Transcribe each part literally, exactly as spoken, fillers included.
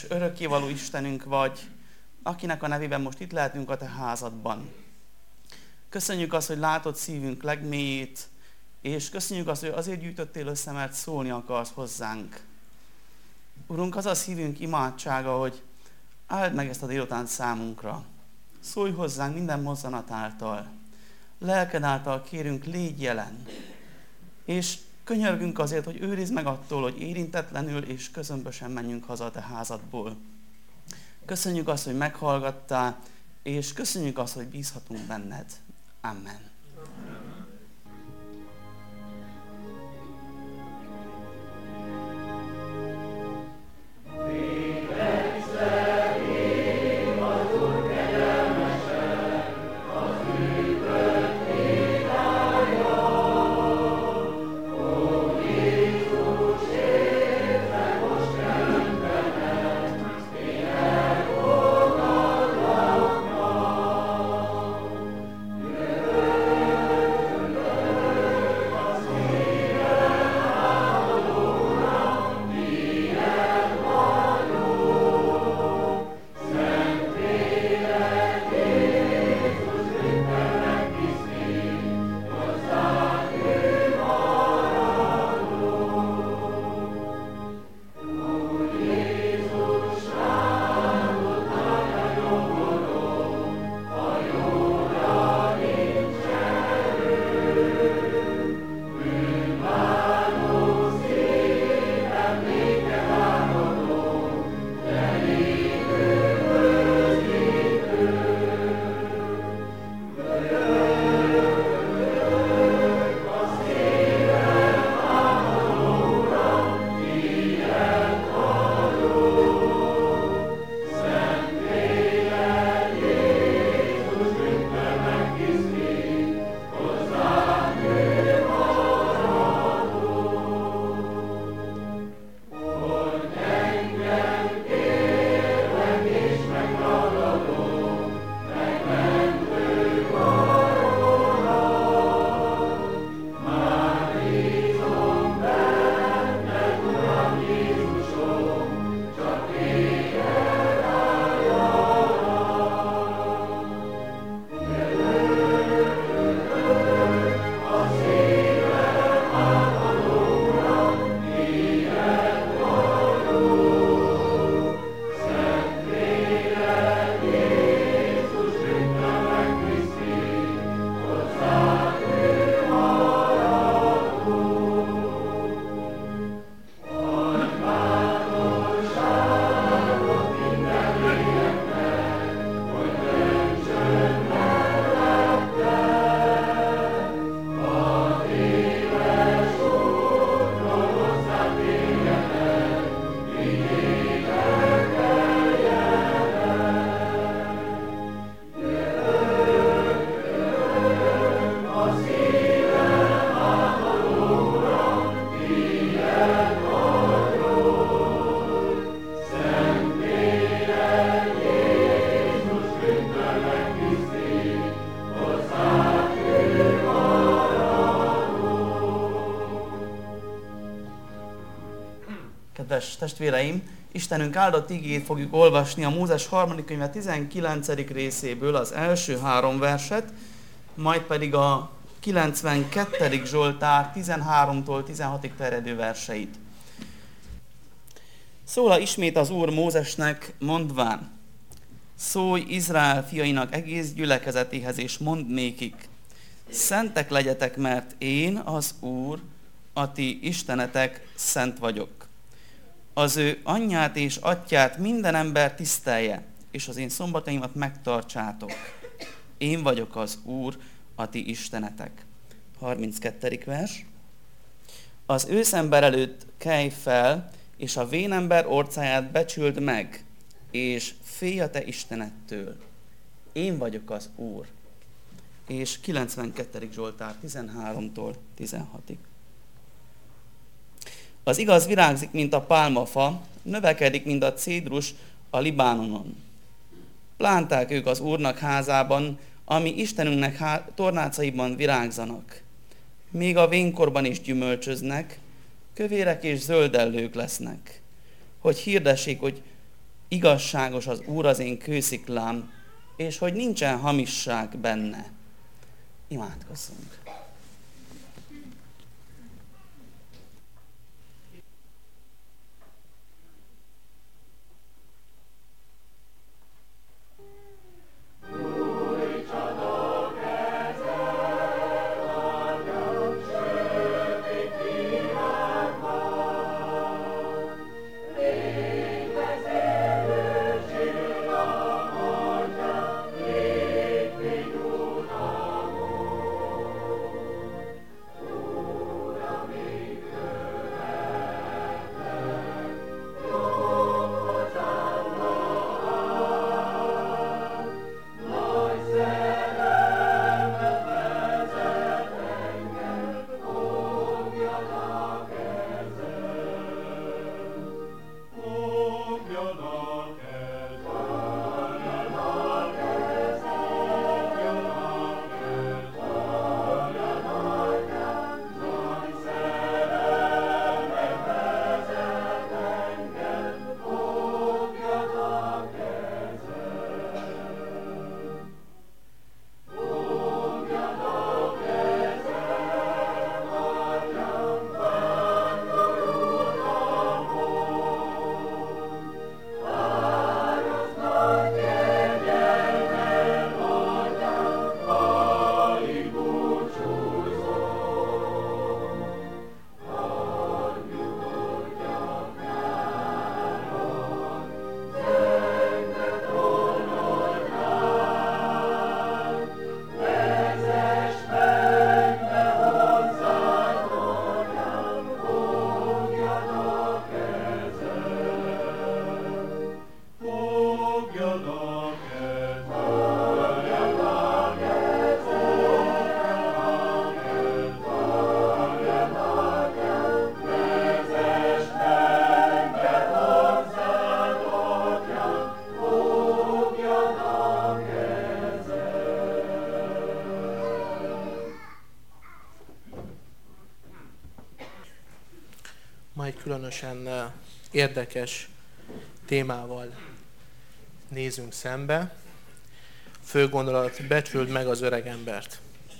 Örökkévaló Istenünk vagy, akinek a nevében most itt lehetünk a Te házadban. Köszönjük azt, hogy látod szívünk legmélyét, és köszönjük azt, hogy azért gyűjtöttél össze, mert szólni akarsz hozzánk. Urunk, az a szívünk imádsága, hogy áld meg ezt a délután számunkra. Szólj hozzánk minden mozzanat által. Lelked által kérünk, légy jelen. És könyörgünk azért, hogy őrizd meg attól, hogy érintetlenül és közömbösen menjünk haza a Te házadból. Köszönjük azt, hogy meghallgattál, és köszönjük azt, hogy bízhatunk benned. Amen. Kedves testvéreim, Istenünk áldott igét fogjuk olvasni a Mózes harmadik könyve tizenkilencedik részéből az első három verset, majd pedig a kilencvenkettedik Zsoltár tizenháromtól tizenhatig terjedő verseit. Szól ismét az Úr Mózesnek, mondván: szólj Izrael fiainak egész gyülekezetéhez, és mondd nékik: szentek legyetek, mert én, az Úr, a ti istenetek, szent vagyok. Az ő anyját és atyját minden ember tisztelje, és az én szombataimat megtartsátok. Én vagyok az Úr, a ti istenetek. harminckettedik vers. Az őszember előtt kelj fel, és a vénember orcáját becsüld meg, és félj a te istenettől. Én vagyok az Úr. És kilencvenkettedik Zsoltár tizenháromtól tizenhatig. Az igaz virágzik, mint a pálmafa, növekedik, mint a cédrus a Libánonon. Plánták ők az Úrnak házában, ami Istenünknek há- tornácaiban virágzanak. Még a vénkorban is gyümölcsöznek, kövérek és zöldellők lesznek, hogy hirdessék, hogy igazságos az Úr az én kősziklám, és hogy nincsen hamisság benne. Imádkozzunk! Ma egy különösen érdekes témával nézünk szembe. Fő gondolat, becsüld meg az öreg embert.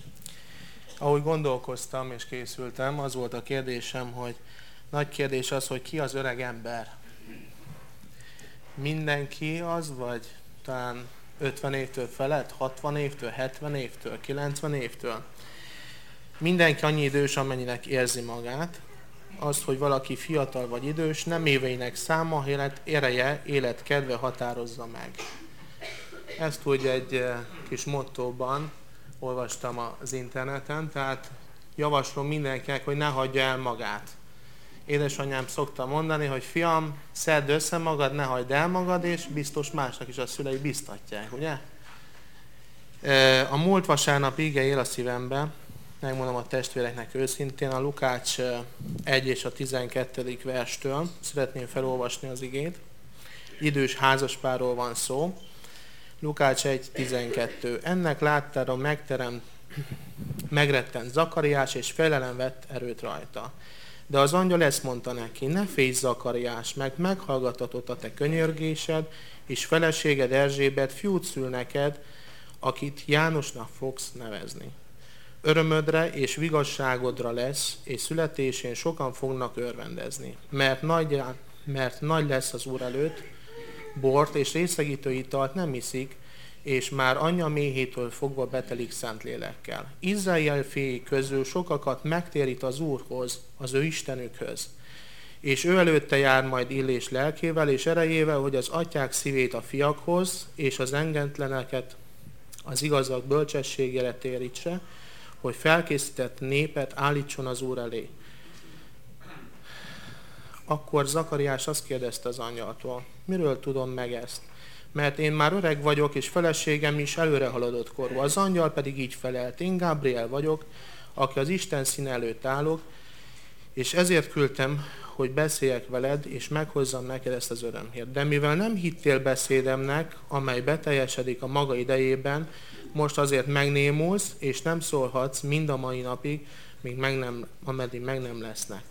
Ahogy gondolkoztam és készültem, az volt a kérdésem, hogy nagy kérdés az, hogy ki az öreg ember. Mindenki az, vagy talán ötven évtől felett, hatvan évtől, hetven évtől, kilencven évtől. Mindenki annyi idős, amennyinek érzi magát. Azt, hogy valaki fiatal vagy idős, nem éveinek száma, élet ereje, élet kedve határozza meg. Ezt úgy egy kis mottóban olvastam az interneten, tehát javaslom mindenkinek, hogy ne hagyja el magát. Édesanyám szokta mondani, hogy fiam, szedd össze magad, ne hagyd el magad, és biztos másnak is a szülei biztatják, ugye? A múlt vasárnap ige él a szívembe, megmondom a testvéreknek őszintén, a Lukács egy és a tizenkettedik verstől szeretném felolvasni az igét. Idős házaspárról van szó. Lukács egy tizenkettő. Ennek láttára megterem, megrettent Zakariás, és félelem vett erőt rajta. De az angyal ezt mondta neki, ne félj Zakariás, meg meghallgatatott a te könyörgésed, és feleséged Erzsébet fiút szül neked, akit Jánosnak fogsz nevezni. Örömödre és vigasságodra lesz, és születésén sokan fognak örvendezni, mert nagy, mert nagy lesz az Úr előtt, bort és részegítő italt nem iszik, és már anyja méhétől fogva betelik Szentlélekkel. Izrael fiai közül sokakat megtérít az Úrhoz, az ő Istenükhöz, és ő előtte jár majd illés lelkével és erejével, hogy az atyák szívét a fiakhoz, és az engedetleneket az igazak bölcsességére térítse, hogy felkészített népet állítson az Úr elé. Akkor Zakariás azt kérdezte az angyaltól, miről tudom meg ezt? Mert én már öreg vagyok, és feleségem is előre haladott korú. Az angyal pedig így felelt, én Gábriel vagyok, aki az Isten színe előtt állok, és ezért küldtem, hogy beszéljek veled, és meghozzam neked ezt az örömhírt. De mivel nem hittél beszédemnek, amely beteljesedik a maga idejében, most azért megnémulsz, és nem szólhatsz mind a mai napig, míg meg nem, ameddig meg nem lesznek.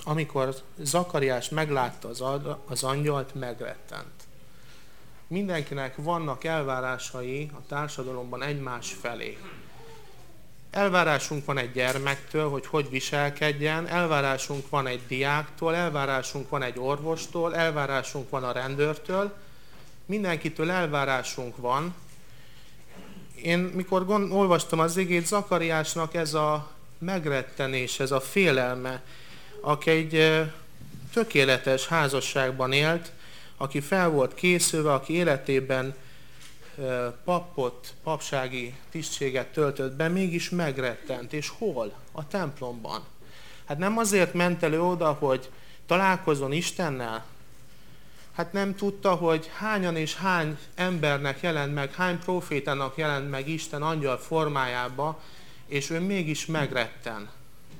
amikor Zakariás meglátta az, az angyalt, megrettent. Mindenkinek vannak elvárásai a társadalomban egymás felé. Elvárásunk van egy gyermektől, hogy hogy viselkedjen, elvárásunk van egy diáktól, elvárásunk van egy orvostól, elvárásunk van a rendőrtől, mindenkitől elvárásunk van. Én mikor gond, olvastam az igét, Zakariásnak ez a megrettenés, ez a félelme, aki egy tökéletes házasságban élt, aki fel volt készülve, aki életében papot, papsági tisztséget töltött be, mégis megrettent. És hol? A templomban. Hát nem azért ment elő oda, hogy találkozzon Istennel? Hát nem tudta, hogy hányan és hány embernek jelent meg, hány profétának jelent meg Isten angyal formájába, és ő mégis megretten.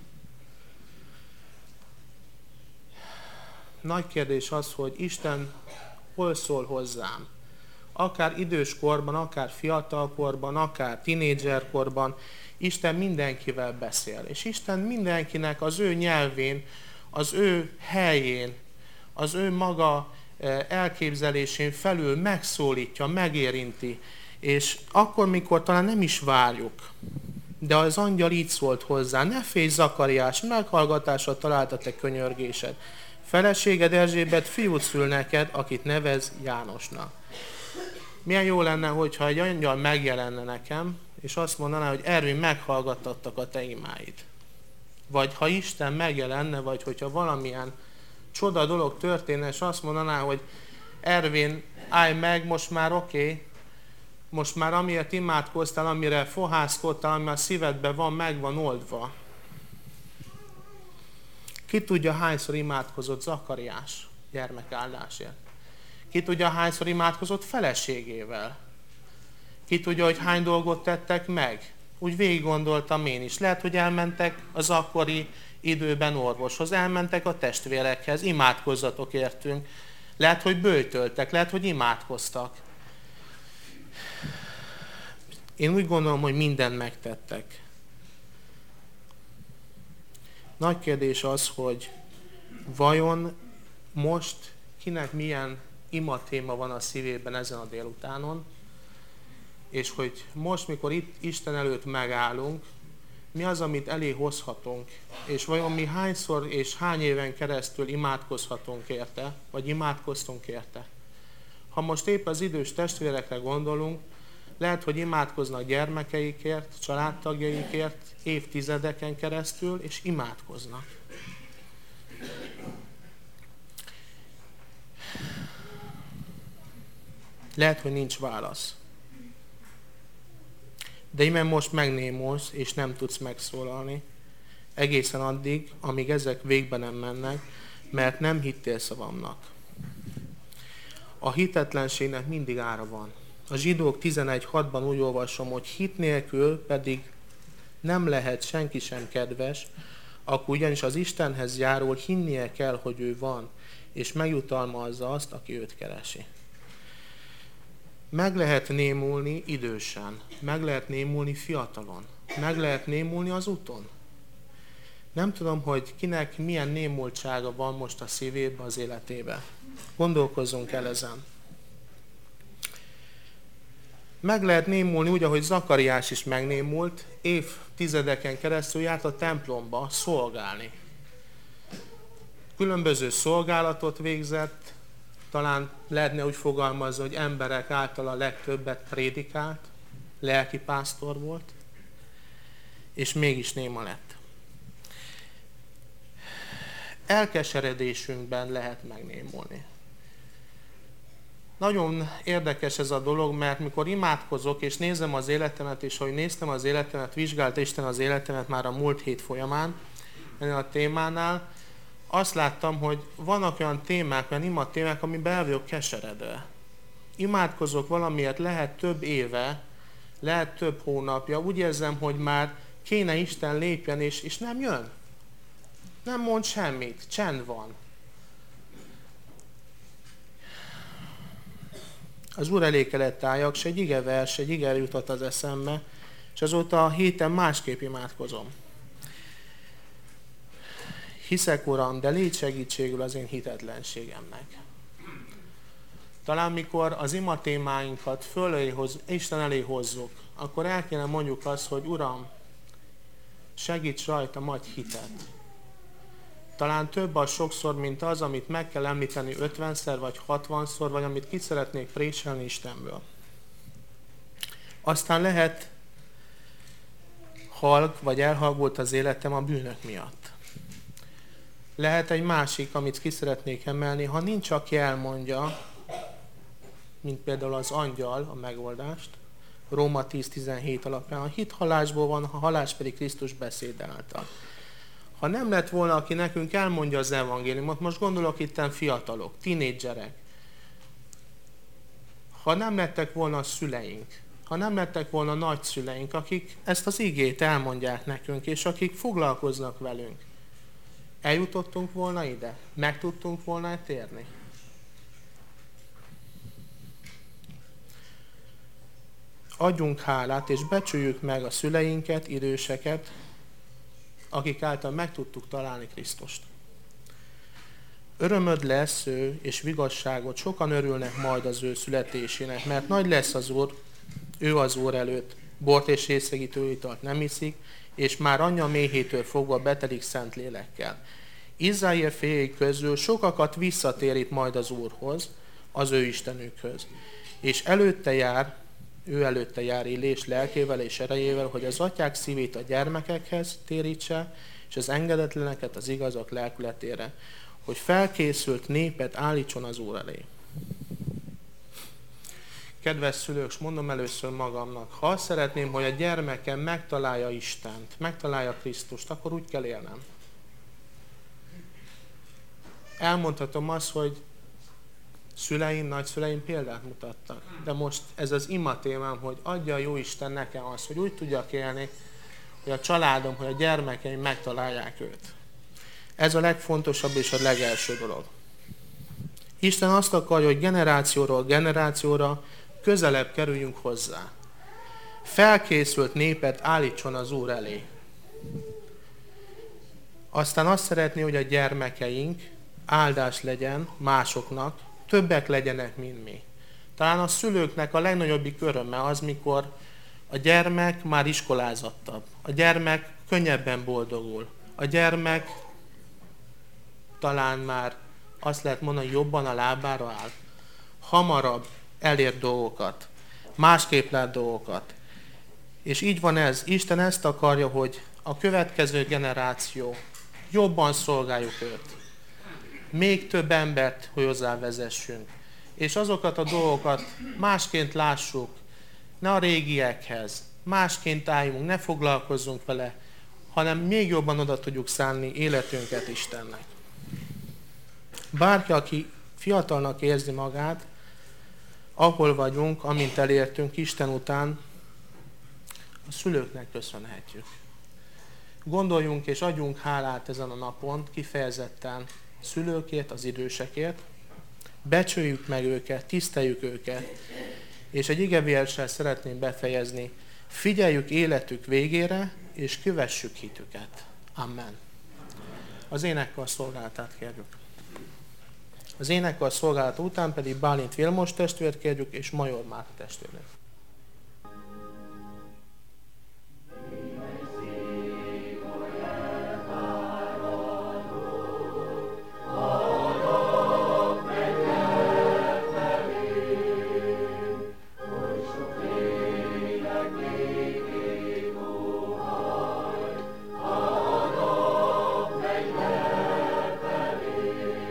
Nagy kérdés az, hogy Isten hol szól hozzám. Akár idős korban, akár fiatal korban, akár tinédzserkorban, Isten mindenkivel beszél. És Isten mindenkinek az ő nyelvén, az ő helyén, az ő maga elképzelésén felül megszólítja, megérinti. És akkor, mikor talán nem is várjuk, de az angyal így szólt hozzá: ne félj, Zakariás, meghallgatásra találta te könyörgésed. Feleséged Erzsébet fiút szül neked, akit nevez Jánosnak. Milyen jó lenne, hogyha egy angyal megjelenne nekem, és azt mondaná, hogy Ervin, meghallgattattak a te imáid. Vagy ha Isten megjelenne, vagy hogyha valamilyen csoda dolog történne, és azt mondaná, hogy Ervin, állj meg, most már oké, okay, most már amiért imádkoztál, amire fohászkodtál, ami a szívedben van, meg van oldva. Ki tudja, hányszor imádkozott Zakariás gyermekáldásért? Ki tudja, hányszor imádkozott feleségével? Ki tudja, hogy hány dolgot tettek meg? Úgy végig gondoltam én is. Lehet, hogy elmentek az akkori időben orvoshoz, elmentek a testvérekhez, imádkozzatok értünk. Lehet, hogy böjtöltek, lehet, hogy imádkoztak. Én úgy gondolom, hogy mindent megtettek. Nagy kérdés az, hogy vajon most kinek milyen ima téma van a szívében ezen a délutánon, és hogy most, mikor itt Isten előtt megállunk, mi az, amit elé hozhatunk, és vajon mi hányszor és hány éven keresztül imádkozhatunk érte, vagy imádkoztunk érte. Ha most épp az idős testvérekre gondolunk, lehet, hogy imádkoznak gyermekeikért, családtagjaikért évtizedeken keresztül, és imádkoznak. Lehet, hogy nincs válasz. De íme most megnémulsz, és nem tudsz megszólalni. Egészen addig, amíg ezek végbe nem mennek, mert nem hittél szavamnak. A hitetlenségnek mindig ára van. A Zsidók tizenegy hatban úgy olvasom, hogy hit nélkül pedig nem lehet senki sem kedves, akkor ugyanis az Istenhez járul, hinnie kell, hogy ő van, és megjutalmazza azt, aki őt keresi. Meg lehet némulni idősen, meg lehet némulni fiatalon, meg lehet némulni az úton. Nem tudom, hogy kinek milyen némultsága van most a szívében, az életében. Gondolkozzunk el ezen. Meg lehet némulni úgy, ahogy Zakariás is megnémult, évtizedeken keresztül járt a templomba szolgálni. Különböző szolgálatot végzett, talán lehetne úgy fogalmazni, hogy emberek által a legtöbbet prédikált, lelkipásztor volt, és mégis néma lett. Elkeseredésünkben lehet megnémulni. Nagyon érdekes ez a dolog, mert mikor imádkozok, és nézem az életemet, és ahogy néztem az életemet, vizsgálta Isten az életemet már a múlt hét folyamán, ennél a témánál, azt láttam, hogy vannak olyan témák, olyan ima témák, amiben el vagyok keseredve. Imádkozok valamiért, lehet több éve, lehet több hónapja, úgy érzem, hogy már kéne Isten lépjen, és, és nem jön. Nem mond semmit, csend van. Az Úr elé kellett álljak, és egy igevers, egy ige jutott az eszembe, és azóta a héten másképp imádkozom. Hiszek, Uram, de légy segítségül az én hitetlenségemnek. Talán mikor az ima témáinkat föl hoz, Isten elé hozzuk, akkor el kéne mondjuk azt, hogy Uram, segíts rajtam, adj hitet. Talán több az sokszor, mint az, amit meg kell említeni ötvenszer vagy hatvanszor, vagy amit ki szeretnék préselni Istenből. Aztán lehet halk vagy elhalkult az életem a bűnök miatt. Lehet egy másik, amit ki szeretnék emelni, ha nincs, aki elmondja, mint például az angyal a megoldást, Róma tíz tizenhét alapján, a hit halásból van, a halás pedig Krisztus beszéd által. Ha nem lett volna, aki nekünk elmondja az evangéliumot, most gondolok itten fiatalok, tínédzserek, ha nem lettek volna a szüleink, ha nem lettek volna nagyszüleink, akik ezt az igét elmondják nekünk, és akik foglalkoznak velünk, eljutottunk volna ide? Meg tudtunk volna térni? Adjunk hálát, és becsüljük meg a szüleinket, időseket, akik által meg tudtuk találni Krisztust. Örömöd lesz ő, és vigasságot, sokan örülnek majd az ő születésének, mert nagy lesz az Úr, ő az Úr előtt, bort és részegítő italt nem iszik, és már anyja méhétől fogva betelik szent lélekkel. Izrael fiai közül sokakat visszatérít majd az Úrhoz, az ő Istenükhöz. És előtte jár, ő előtte jár élés lelkével és erejével, hogy az atyák szívét a gyermekekhez térítse, és az engedetleneket az igazak lelkületére, hogy felkészült népet állítson az Úr elé. Kedves szülők, s mondom először magamnak, ha azt szeretném, hogy a gyermekem megtalálja Istent, megtalálja Krisztust, akkor úgy kell élnem. Elmondhatom azt, hogy szüleim, nagyszüleim példát mutattak. De most ez az ima témám, hogy adja a Jóisten nekem azt, hogy úgy tudjak élni, hogy a családom, hogy a gyermekeim megtalálják őt. Ez a legfontosabb és a legelső dolog. Isten azt akarja, hogy generációról generációra közelebb kerüljünk hozzá. Felkészült népet állítson az Úr elé. Aztán azt szeretné, hogy a gyermekeink áldás legyen másoknak, többek legyenek, mint mi. Talán a szülőknek a legnagyobbik öröme az, mikor a gyermek már iskolázottabb. A gyermek könnyebben boldogul. A gyermek talán már azt lehet mondani, jobban a lábára áll. Hamarabb elér dolgokat. Másképp lát dolgokat. És így van ez. Isten ezt akarja, hogy a következő generáció jobban szolgáljuk őt. Még több embert, hogy hozzávezessünk. És azokat a dolgokat másként lássuk, ne a régiekhez, másként álljunk, ne foglalkozzunk vele, hanem még jobban oda tudjuk szánni életünket Istennek. Bárki, aki fiatalnak érzi magát, ahol vagyunk, amint elértünk Isten után, a szülőknek köszönhetjük. Gondoljunk és adjunk hálát ezen a napon, kifejezetten szülőkért, az idősekért, becsüljük meg őket, tiszteljük őket, és egy igevérsel szeretném befejezni, figyeljük életük végére, és kövessük hitüket. Amen. Az énekkar szolgálatát kérjük. Az énekkar szolgálat után pedig Bálint Vilmos testvért kérjük, és Major Márk testvért.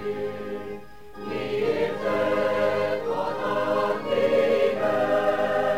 Miért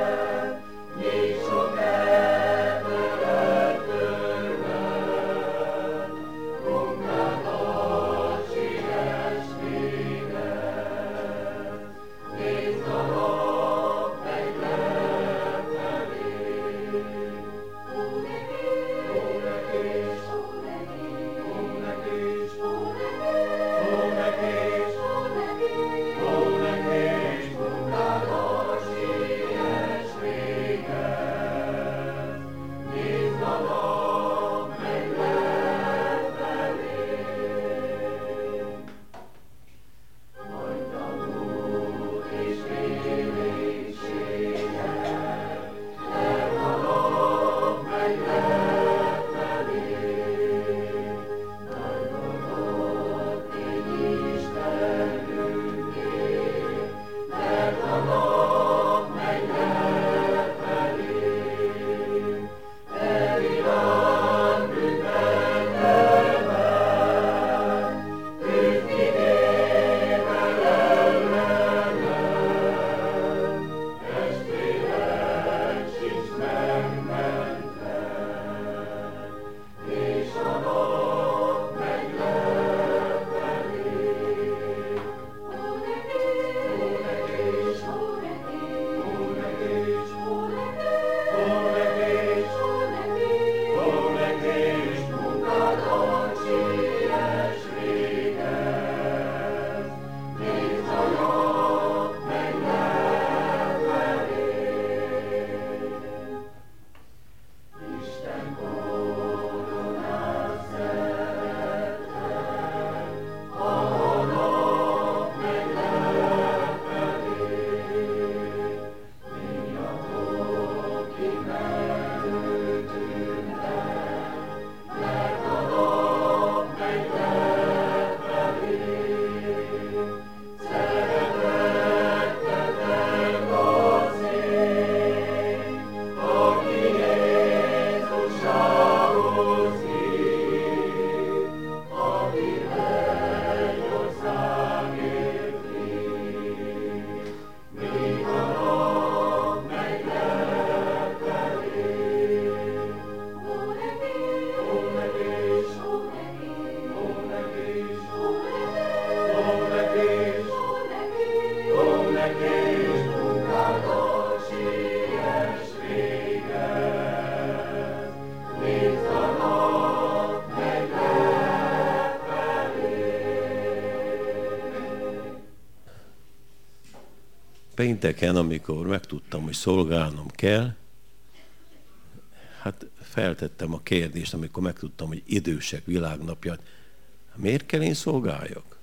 Pénteken, amikor megtudtam, hogy szolgálnom kell, hát feltettem a kérdést, amikor megtudtam, hogy idősek világnapját, miért kell én szolgáljak?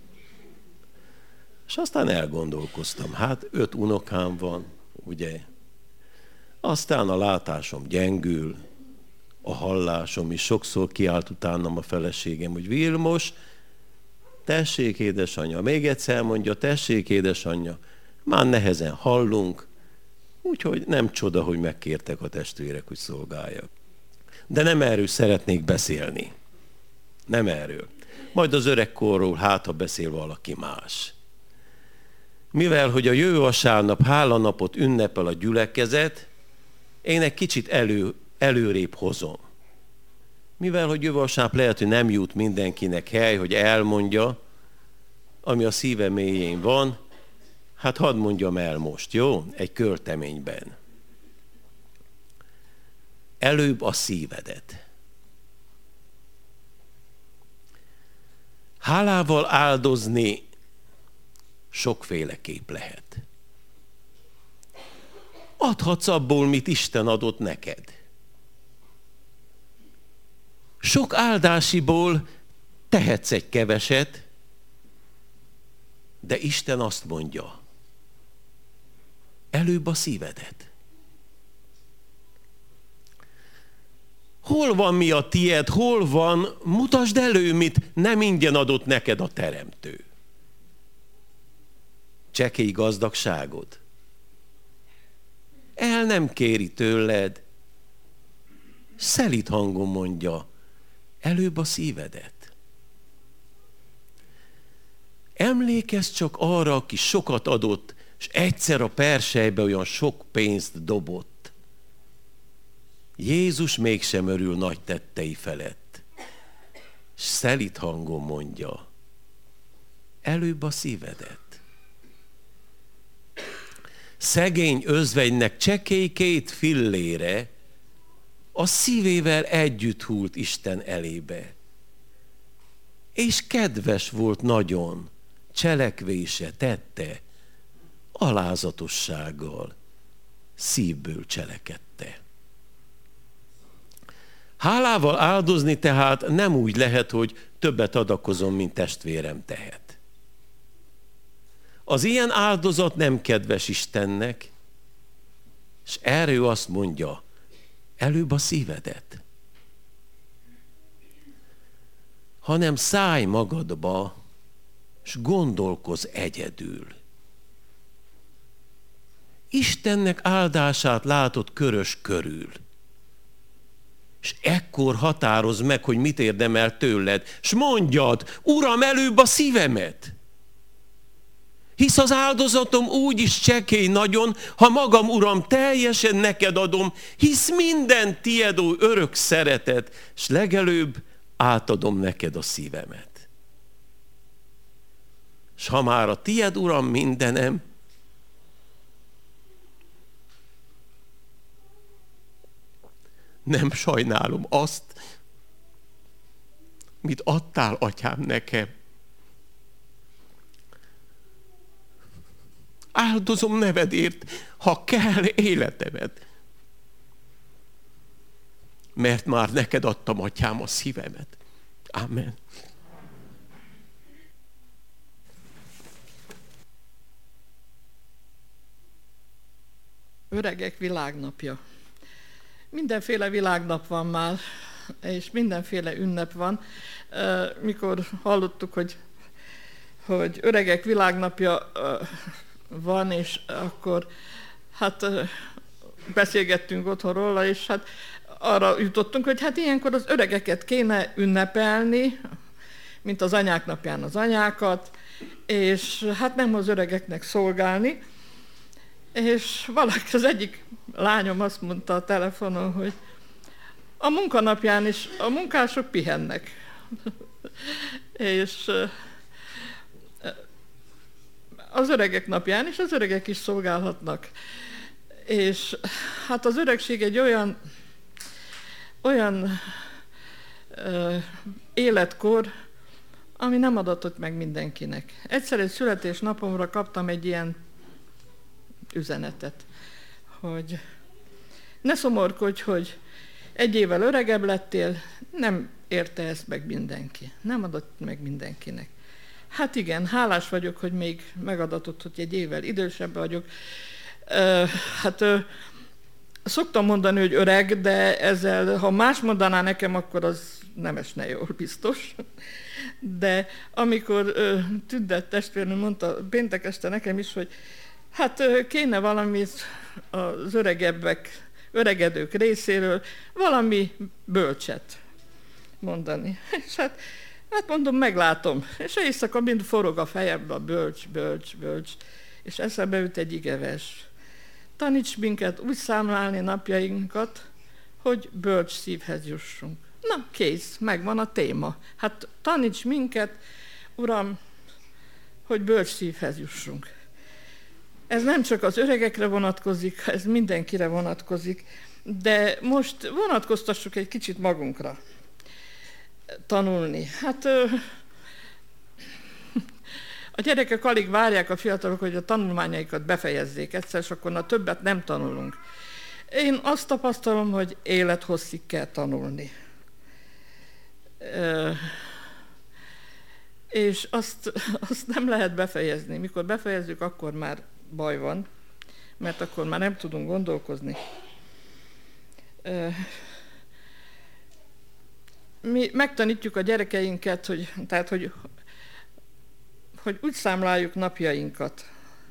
És aztán elgondolkoztam, hát öt unokám van, ugye? Aztán a látásom gyengül, a hallásom is, sokszor kiállt utánam a feleségem, hogy Vilmos, tessék édesanyja, még egyszer mondja, tessék édesanyja, már nehezen hallunk, úgyhogy nem csoda, hogy megkértek a testvérek, hogy szolgáljak. De nem erről szeretnék beszélni. Nem erről. Majd az öregkorról, hát ha beszél valaki más. Mivel, hogy a jövő vasárnap hálanapot ünnepel a gyülekezet, én egy kicsit elő, előrébb hozom. Mivel, hogy jövő vasárnap lehet, hogy nem jut mindenkinek hely, hogy elmondja, ami a szíve mélyén van, hát hadd mondjam el most, jó? Egy költeményben. Előbb a szívedet. Hálával áldozni sokféleképp lehet. Adhatsz abból, mit Isten adott neked. Sok áldásiból tehetsz egy keveset, de Isten azt mondja, előbb a szívedet. Hol van mi a tied, hol van, mutasd elő, mit nem ingyen adott neked a Teremtő. Csekély gazdagságod. El nem kéri tőled. Szelíd hangon mondja, előbb a szívedet. Emlékezz csak arra, aki sokat adott, és egyszer a perselybe olyan sok pénzt dobott. Jézus mégsem örül nagy tettei felett. És szelíd hangon mondja, előbb a szívedet. Szegény özvegynek csekély két fillére a szívével együtt hult Isten elébe. És kedves volt nagyon, cselekvése, tette, alázatossággal, szívből cselekedte. Hálával áldozni tehát nem úgy lehet, hogy többet adakozom, mint testvérem tehet. Az ilyen áldozat nem kedves Istennek, és erről azt mondja, előbb a szívedet. Hanem szállj magadba, és gondolkozz egyedül. Istennek áldását látod körös körül. És ekkor határozz meg, hogy mit érdemel tőled. És mondjad, Uram, előbb a szívemet. Hisz az áldozatom úgy is csekély nagyon, ha magam, Uram, teljesen neked adom, hisz minden tied, ó örök szeretet, és legelőbb átadom neked a szívemet. És ha már a tied, Uram, mindenem, nem sajnálom azt, mit adtál, Atyám, nekem. Áldozom nevedért, ha kell, életemet. Mert már neked adtam, Atyám, a szívemet. Amen. Öregek világnapja. Mindenféle világnap van már, és mindenféle ünnep van. Mikor hallottuk, hogy, hogy öregek világnapja van, és akkor hát beszélgettünk otthon róla, és hát arra jutottunk, hogy hát ilyenkor az öregeket kéne ünnepelni, mint az anyák napján az anyákat, és hát nem az öregeknek szolgálni. És valaki, az egyik lányom azt mondta a telefonon, hogy a munkanapján is a munkások pihennek. És az öregek napján is az öregek is szolgálhatnak. És hát az öregség egy olyan, olyan ö, életkor, ami nem adatott meg mindenkinek. Egyszer egy születésnapomra kaptam egy ilyen üzenetet, hogy ne szomorkodj, hogy egy évvel öregebb lettél, nem érte ezt meg mindenki, nem adott meg mindenkinek. Hát igen, hálás vagyok, hogy még megadatott, hogy egy évvel idősebb vagyok. Hát szoktam mondani, hogy öreg, de ezzel, ha más mondaná nekem, akkor az nem esne jól, biztos. De amikor Tündett testvérnő mondta péntek este nekem is, hogy hát kéne valamit az öregebbek, öregedők részéről, valami bölcset mondani. És hát, hát mondom, meglátom. És éjszaka mind forog a fejembe a bölcs, bölcs, bölcs. És eszembe jut egy igevers. Taníts minket úgy számlálni napjainkat, hogy bölcs szívhez jussunk. Na, kész, megvan a téma. Hát taníts minket, Uram, hogy bölcs szívhez jussunk. Ez nem csak az öregekre vonatkozik, ez mindenkire vonatkozik, de most vonatkoztassuk egy kicsit magunkra. Tanulni. Hát a gyerekek alig várják, a fiatalok, hogy a tanulmányaikat befejezzék egyszer, és akkor na többet nem tanulunk. Én azt tapasztalom, hogy élethosszig kell tanulni. És azt, azt nem lehet befejezni. Mikor befejezzük, akkor már baj van, mert akkor már nem tudunk gondolkozni. Mi megtanítjuk a gyerekeinket, hogy, tehát, hogy, hogy úgy számláljuk napjainkat.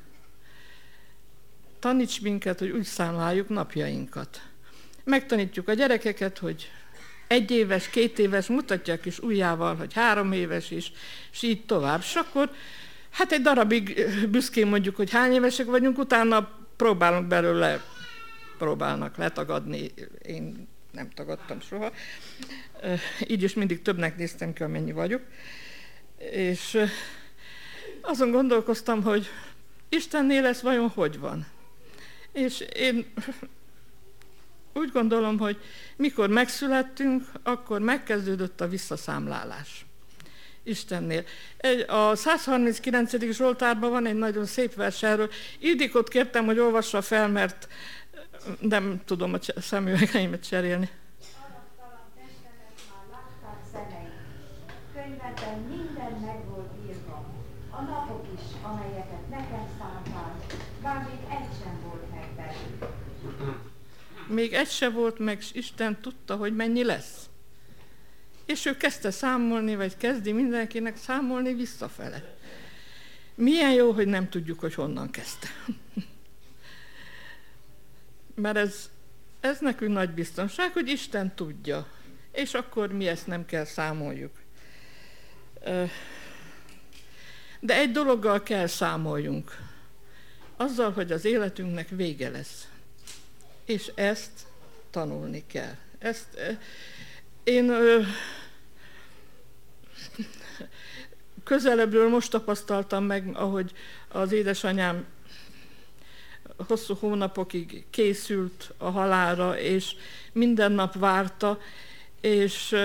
Taníts minket, hogy úgy számláljuk napjainkat. Megtanítjuk a gyerekeket, hogy egy éves, két éves, mutatják is ujjával, hogy három éves is, és így tovább. És akkor hát egy darabig büszkén mondjuk, hogy hány évesek vagyunk, utána próbálunk belőle, próbálnak letagadni. Én nem tagadtam soha. Így is mindig többnek néztem ki, amennyi vagyok. És azon gondolkoztam, hogy Istennél ez vajon hogy van? És én úgy gondolom, hogy mikor megszülettünk, akkor megkezdődött a visszaszámlálás Istennél. A száz harminckilencedik Zsoltárban van egy nagyon szép vers erről. Ildikót kértem, hogy olvassa fel, mert nem tudom a szemüvegeimet cserélni. Arattalan testemet már látták szemeim. Könyvben minden meg volt írva. A napok is, amelyeket nekem szántál, bár még egy sem volt meg belül. Még egy se volt meg, és Isten tudta, hogy mennyi lesz. És ő kezdte számolni, vagy kezdi mindenkinek számolni visszafele. Milyen jó, hogy nem tudjuk, hogy honnan kezdte. Mert ez, ez nekünk nagy biztonság, hogy Isten tudja. És akkor mi ezt nem kell számoljuk. De egy dologgal kell számoljunk. Azzal, hogy az életünknek vége lesz. És ezt tanulni kell. Ezt én közelebbről most tapasztaltam meg, ahogy az édesanyám hosszú hónapokig készült a halálra, és minden nap várta, és,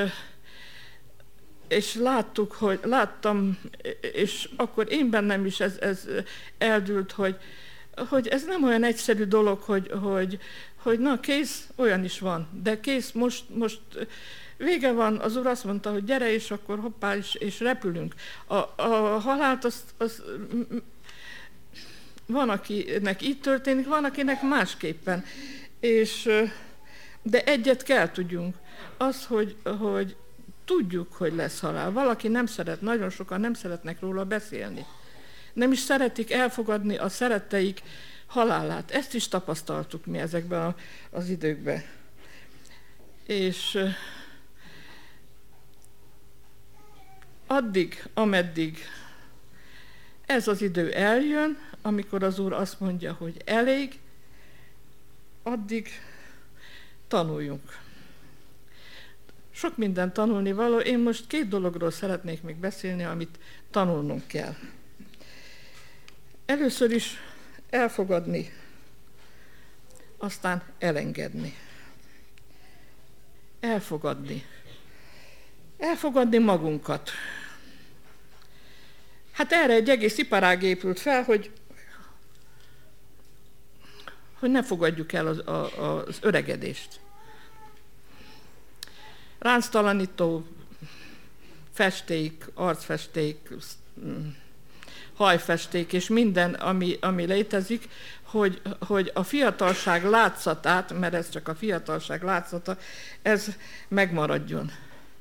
és láttuk, hogy láttam, és akkor én bennem is ez, ez eldült, hogy, hogy ez nem olyan egyszerű dolog, hogy, hogy, hogy na kész, olyan is van, de kész, most, most vége van, az Úr azt mondta, hogy gyere, és akkor hoppá, és, és repülünk. A, a halált az, az van, akinek így történik, van, akinek másképpen. És, de egyet kell tudjunk, az, hogy, hogy tudjuk, hogy lesz halál. Valaki nem szeret, nagyon sokan nem szeretnek róla beszélni. Nem is szeretik elfogadni a szeretteik halálát. Ezt is tapasztaltuk mi ezekben a, az időkben. És addig, ameddig ez az idő eljön, amikor az Úr azt mondja, hogy elég, addig tanuljunk. Sok minden tanulni való. Én most két dologról szeretnék még beszélni, amit tanulnunk kell. Először is elfogadni, aztán elengedni. Elfogadni. Elfogadni magunkat. Hát erre egy egész iparág épült fel, hogy hogy ne fogadjuk el az, a, az öregedést. Ránctalanító festék, arcfesték, hajfesték és minden, ami, ami létezik, hogy, hogy a fiatalság látszatát, mert ez csak a fiatalság látszata, ez megmaradjon.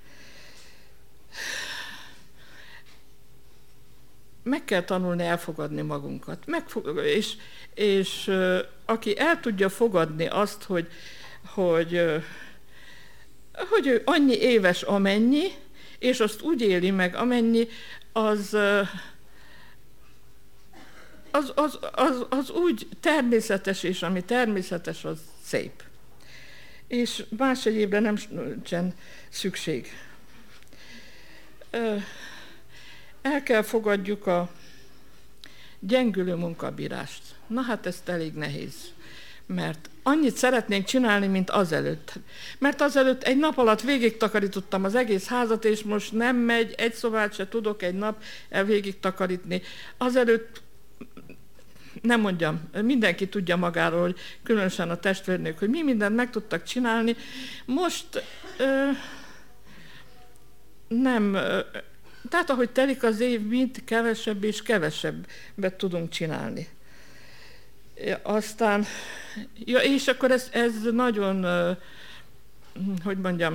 Meg kell tanulni elfogadni magunkat. Megfog, és, és uh, aki el tudja fogadni azt, hogy, hogy, uh, hogy ő annyi éves amennyi, és azt úgy éli meg amennyi, az, uh, az, az, az, az úgy természetes, és ami természetes, az szép. És más egyébben nem nincsen szükség. Uh, El kell fogadjuk a gyengülő munkabírást. Na hát ez elég nehéz, mert annyit szeretnénk csinálni, mint azelőtt. Mert azelőtt egy nap alatt végig takarítottam az egész házat, és most nem megy, egy szobát se tudok egy nap el végig takarítni. Azelőtt, nem mondjam, mindenki tudja magáról, hogy különösen a testvérnők, hogy mi mindent meg tudtak csinálni. Most ö, nem... Ö, Tehát ahogy telik az év, mind kevesebb és kevesebbet tudunk csinálni. Aztán, ja, és akkor ez, ez nagyon, hogy mondjam,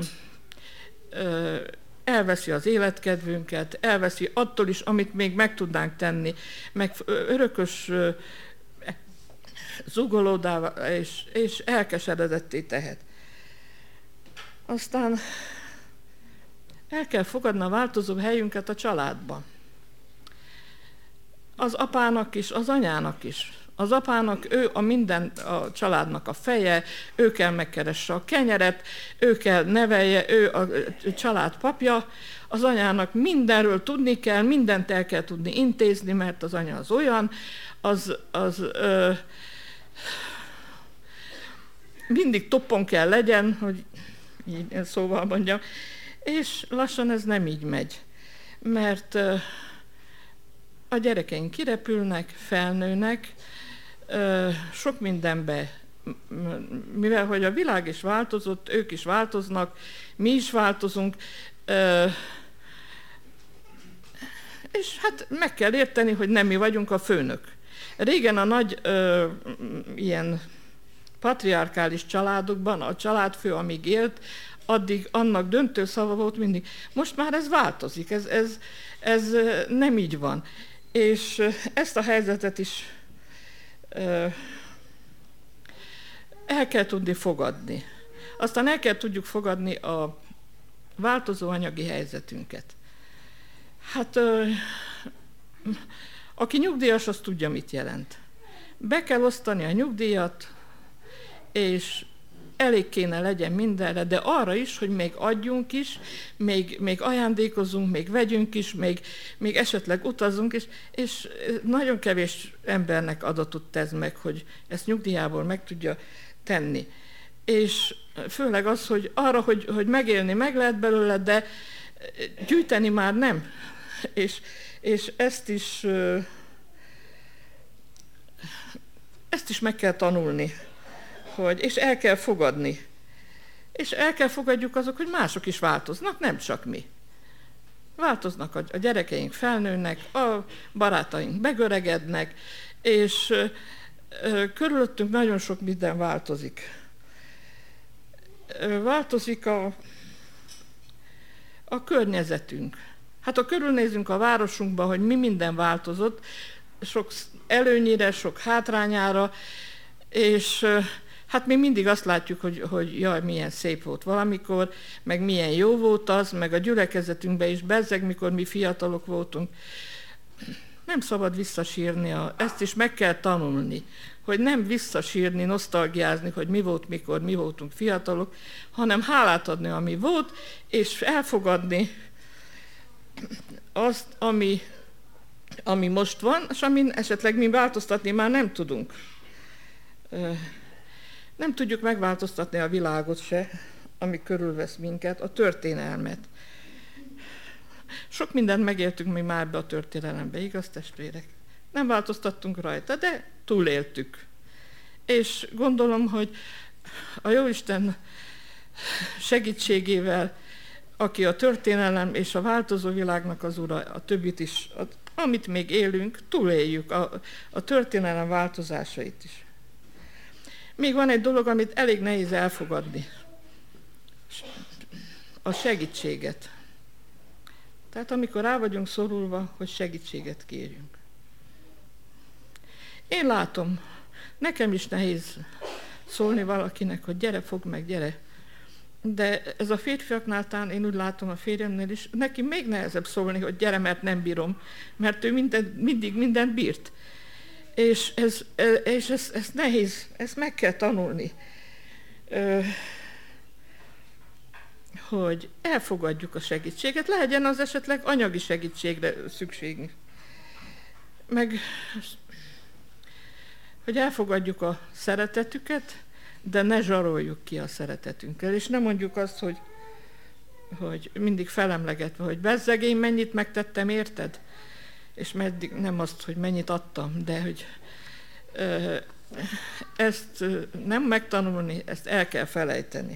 elveszi az életkedvünket, elveszi attól is, amit még meg tudnánk tenni, meg örökös zugolódá és, és elkeseredetté tehet. Aztán el kell fogadni a változó helyünket a családban. Az apának is, az anyának is. Az apának ő a minden a családnak a feje, ő kell megkeresse a kenyeret, ő kell nevelje, ő a család papja. Az anyának mindenről tudni kell, mindent el kell tudni intézni, mert az anya az olyan, az, az ö, mindig toppon kell legyen, hogy így szóval mondjam, és lassan ez nem így megy, mert ö, a gyerekeink kirepülnek, felnőnek, ö, sok mindenbe, mivel hogy a világ is változott, ők is változnak, mi is változunk, ö, és hát meg kell érteni, hogy nem mi vagyunk a főnök. Régen a nagy ö, ilyen patriarkális családokban a családfő, amíg élt, addig annak döntő szava volt mindig. Most már ez változik, ez, ez, ez nem így van. És ezt a helyzetet is ö, el kell tudni fogadni. Aztán el kell tudjuk fogadni a változó anyagi helyzetünket. Hát ö, aki nyugdíjas, az tudja, mit jelent. Be kell osztani a nyugdíjat, és elég kéne legyen mindenre, de arra is, hogy még adjunk is, még, még ajándékozunk, még vegyünk is, még, még esetleg utazunk is, és nagyon kevés embernek adatott ez meg, hogy ezt nyugdíjából meg tudja tenni. És főleg az, hogy arra, hogy, hogy megélni meg lehet belőle, de gyűjteni már nem. És, és ezt is, ezt is meg kell tanulni. Hogy, és el kell fogadni. És el kell fogadjuk azok, hogy mások is változnak, nem csak mi. Változnak a, a gyerekeink, felnőnek, a barátaink megöregednek, és ö, ö, körülöttünk nagyon sok minden változik. Ö, változik a, a környezetünk. Hát ha körülnézünk a városunkban, hogy mi minden változott, sok előnyire, sok hátrányára, és hát mi mindig azt látjuk, hogy, hogy jaj, milyen szép volt valamikor, meg milyen jó volt az, meg a gyülekezetünkben is bezzeg, mikor mi fiatalok voltunk. Nem szabad visszasírni, a, ezt is meg kell tanulni, hogy nem visszasírni, nosztalgiázni, hogy mi volt, mikor mi voltunk fiatalok, hanem hálát adni, ami volt, és elfogadni azt, ami, ami most van, és amin esetleg mi változtatni már nem tudunk. Nem tudjuk megváltoztatni a világot se, ami körülvesz minket, a történelmet. Sok mindent megéltünk mi már be a történelembe, igaz, testvérek? Nem változtattunk rajta, de túléltük. És gondolom, hogy a Jóisten segítségével, aki a történelem és a változó világnak az ura, a többit is, amit még élünk, túléljük a, a történelem változásait is. Még van egy dolog, amit elég nehéz elfogadni. A segítséget. Tehát amikor rá vagyunk szorulva, hogy segítséget kérjünk. Én látom, nekem is nehéz szólni valakinek, hogy gyere, fogd meg, gyere. De ez a férfiaknál talán, én úgy látom a férjemnél is, neki még nehezebb szólni, hogy gyere, mert nem bírom, mert ő minden, mindig mindent bírt. És ez, és ez, ez nehéz, ezt meg kell tanulni, hogy elfogadjuk a segítséget, legyen az esetleg anyagi segítségre szükségünk. Meg, hogy elfogadjuk a szeretetüket, de ne zsaroljuk ki a szeretetünkkel, és nem mondjuk azt, hogy, hogy mindig felemlegetve, hogy bezzeg, én mennyit megtettem, érted? És meddig, nem azt, hogy mennyit adtam, de hogy ö, ezt nem megtanulni, ezt el kell felejteni.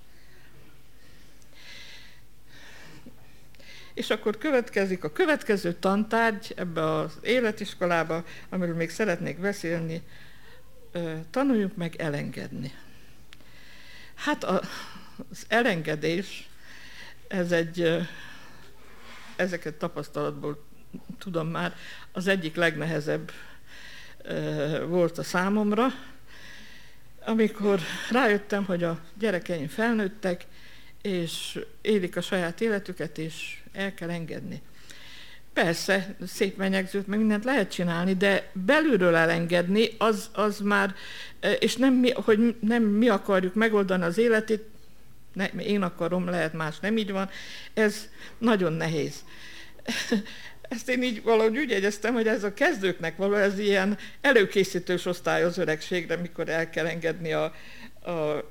És akkor következik a következő tantárgy ebbe az életiskolába, amiről még szeretnék beszélni, tanuljunk meg elengedni. Hát a, az elengedés, ez egy, ezeket tapasztalatból tudom már, az egyik legnehezebb volt a számomra, amikor rájöttem, hogy a gyerekeim felnőttek, és élik a saját életüket, és el kell engedni. Persze, szép menyegzőt, meg mindent lehet csinálni, de belülről elengedni, az, az már, és nem mi, hogy nem mi akarjuk megoldani az életét, ne, én akarom, lehet más nem így van, ez nagyon nehéz. Ezt én így valahogy úgy jegyeztem, hogy ez a kezdőknek való, ez ilyen előkészítős osztály az öregségre, mikor el kell engedni a, a, a,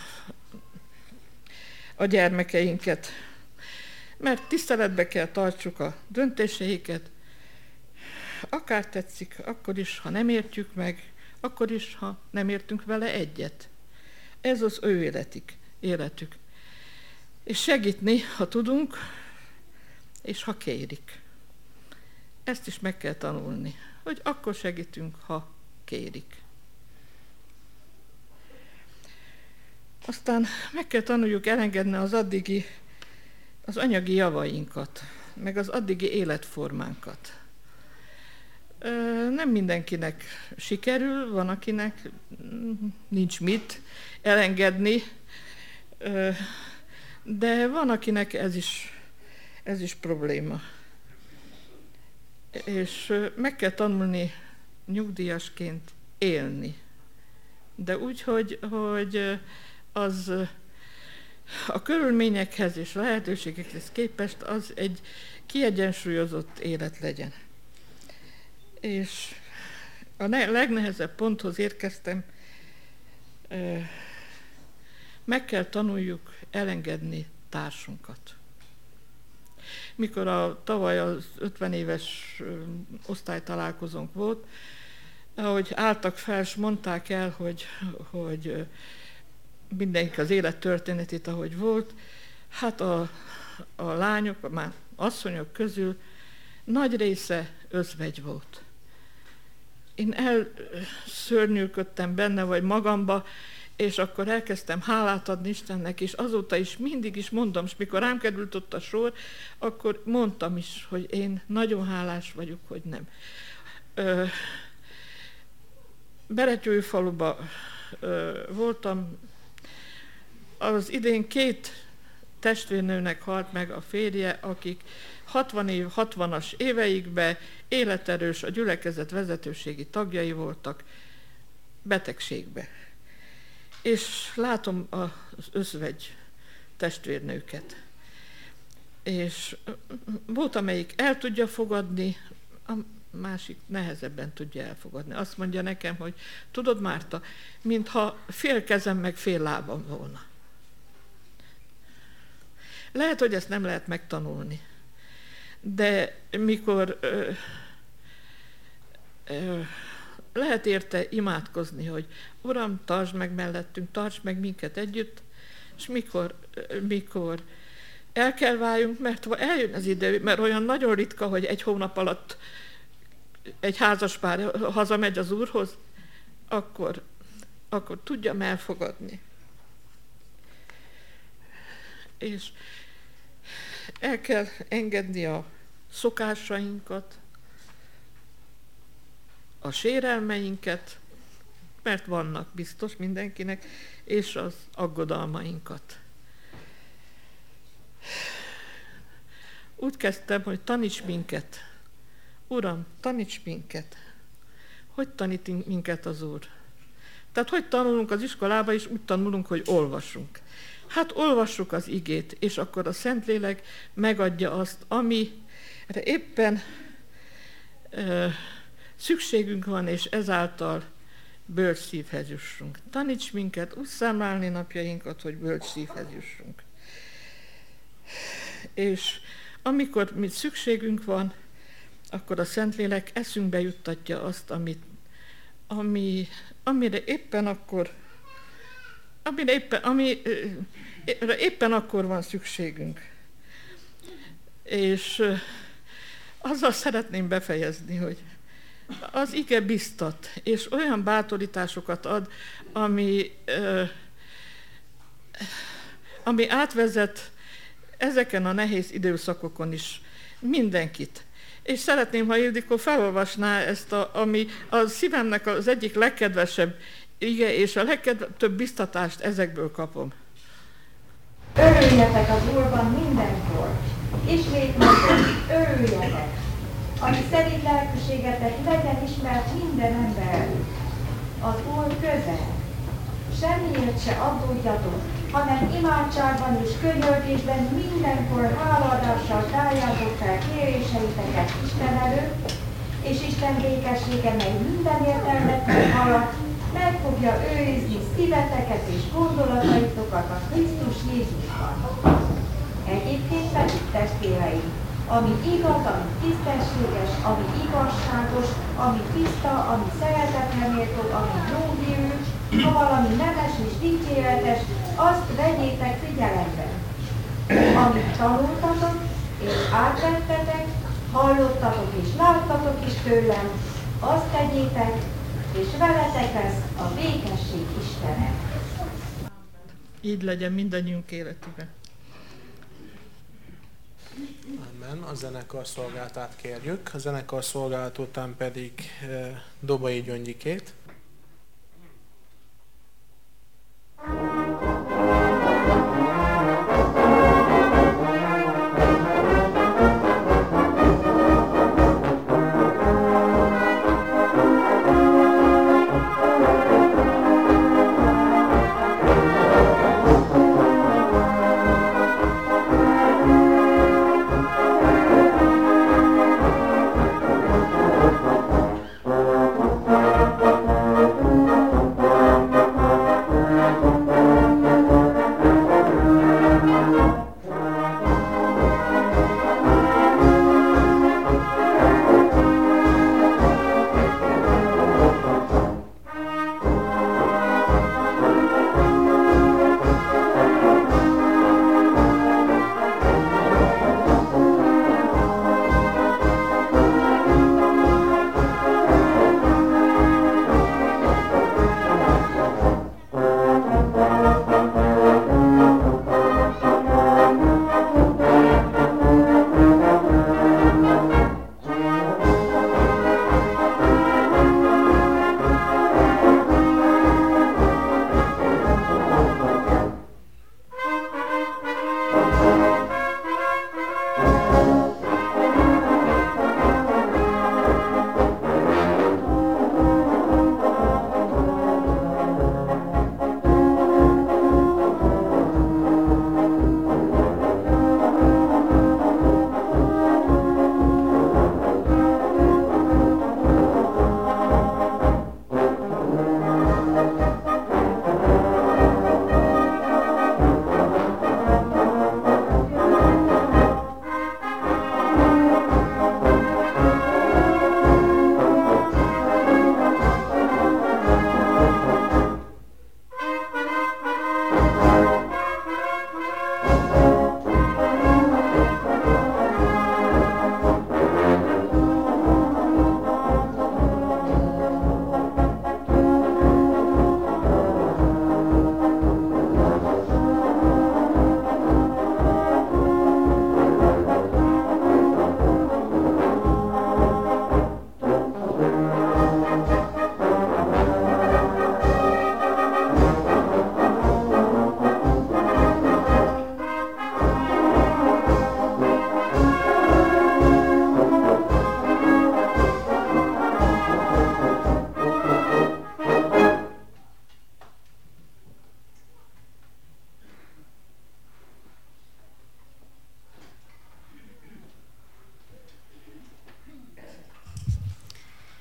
a gyermekeinket. Mert tiszteletbe kell tartsuk a döntéseiket, akár tetszik, akkor is, ha nem értjük meg, akkor is, ha nem értünk vele egyet. Ez az ő életik, életük. És segíteni, ha tudunk, és ha kérik. Ezt is meg kell tanulni, hogy akkor segítünk, ha kérik. Aztán meg kell tanuljuk elengedni az addigi, az anyagi javainkat, meg az addigi életformánkat. Nem mindenkinek sikerül, van akinek nincs mit elengedni, de van akinek ez is, ez is probléma. És meg kell tanulni nyugdíjasként élni. De úgy, hogy, hogy az a körülményekhez és lehetőségekhez képest az egy kiegyensúlyozott élet legyen. És a legnehezebb ponthoz érkeztem, meg kell tanuljuk elengedni társunkat. Mikor a, tavaly az ötven éves osztálytalálkozónk volt, ahogy álltak fel, és mondták el, hogy, hogy mindenki az élet történetét, ahogy volt, hát a, a lányok, már asszonyok közül nagy része özvegy volt. Én elszörnyűködtem benne, vagy magamba, és akkor elkezdtem hálát adni Istennek, és azóta is mindig is mondom, és mikor rám került ott a sor, akkor mondtam is, hogy én nagyon hálás vagyok, hogy nem. Ö, Beretyóújfaluba voltam, az idén két testvérnőnek halt meg a férje, akik hatvan év, hatvanas éveikben életerős, a gyülekezet vezetőségi tagjai voltak, betegségbe. És látom az özvegy testvérnőket. És volt, amelyik el tudja fogadni, a másik nehezebben tudja elfogadni. Azt mondja nekem, hogy tudod, Márta, mintha fél kezem meg fél lábam volna. Lehet, hogy ezt nem lehet megtanulni. De mikor ö, ö, lehet érte imádkozni, hogy Uram, tartsd meg mellettünk, tartsd meg minket együtt, és mikor, mikor el kell váljunk, mert eljön az idő, mert olyan nagyon ritka, hogy egy hónap alatt egy házaspár hazamegy az Úrhoz, akkor, akkor tudjam elfogadni. És el kell engedni a szokásainkat, a sérelmeinket, mert vannak biztos mindenkinek, és az aggodalmainkat. Úgy kezdtem, hogy taníts minket. Uram, taníts minket. Hogy tanít minket az Úr? Tehát hogy tanulunk az iskolába, és úgy tanulunk, hogy olvasunk. Hát olvassuk az igét, és akkor a Szentlélek megadja azt, amire éppen ö, szükségünk van, és ezáltal bölcs szívhez jussunk. Taníts minket úgy számlálni napjainkat, hogy bölcs szívhez jussunk. És amikor mit szükségünk van, akkor a Szentlélek eszünkbe juttatja azt, amit, ami, amire éppen akkor, amire éppen, amire éppen akkor van szükségünk. És azzal szeretném befejezni, hogy az ige biztat, és olyan bátorításokat ad, ami, ami átvezet ezeken a nehéz időszakokon is mindenkit. És szeretném, ha Ildikó felolvasná ezt, a, ami a szívemnek az egyik legkedvesebb ige, és a legtöbb biztatást ezekből kapom. Örüljetek az Úrban mindenkor. Ismét mondom, örüljetek. Ami szerint lelkűségetek legyen ismert minden ember előtt. Az Úr közel. Semmiért se aggódjatok, hanem imádságban és könyörgésben mindenkor hálaadással tárjátok fel kéréseiteket Isten előtt, és Isten békessége, mely minden értelmet meghalad, meg fogja őrizni szíveteket és gondolataitokat a Krisztus Jézusban. Egyébként pedig, testvéreim, ami igaz, ami tisztességes, ami igazságos, ami tiszta, ami szeretetre méltó, ami jó hírű, ha valami nemes és dicséretes, azt vegyétek figyelembe. Amit tanultatok és átvettetek, hallottatok és láttatok is tőlem, azt tegyétek, és veletek lesz a békesség Istene. Így legyen mindannyiunk életében. Amen. A zenekar szolgálatát kérjük. A zenekar szolgálat után pedig e, Dobai Gyöngyikét. Thank you.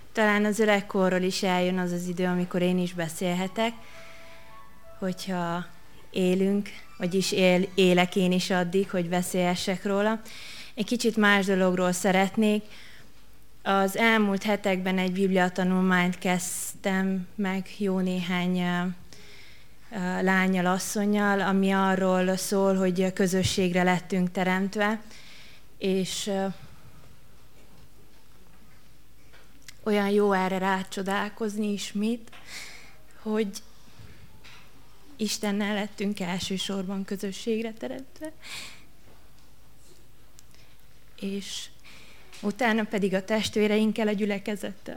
talán az öregkorról is eljön az az idő, amikor én is beszélhetek, hogyha élünk, vagyis él, élek én is addig, hogy beszélhessek róla. Egy kicsit más dologról szeretnék. Az elmúlt hetekben egy bibliatanulmányt kezdtem meg jó néhány uh, lánnyal, asszonnyal, ami arról szól, hogy közösségre lettünk teremtve, és uh, olyan jó erre rácsodálkozni ismét, hogy Istennel lettünk elsősorban közösségre teremtve, és utána pedig a testvéreinkkel, a gyülekezettel.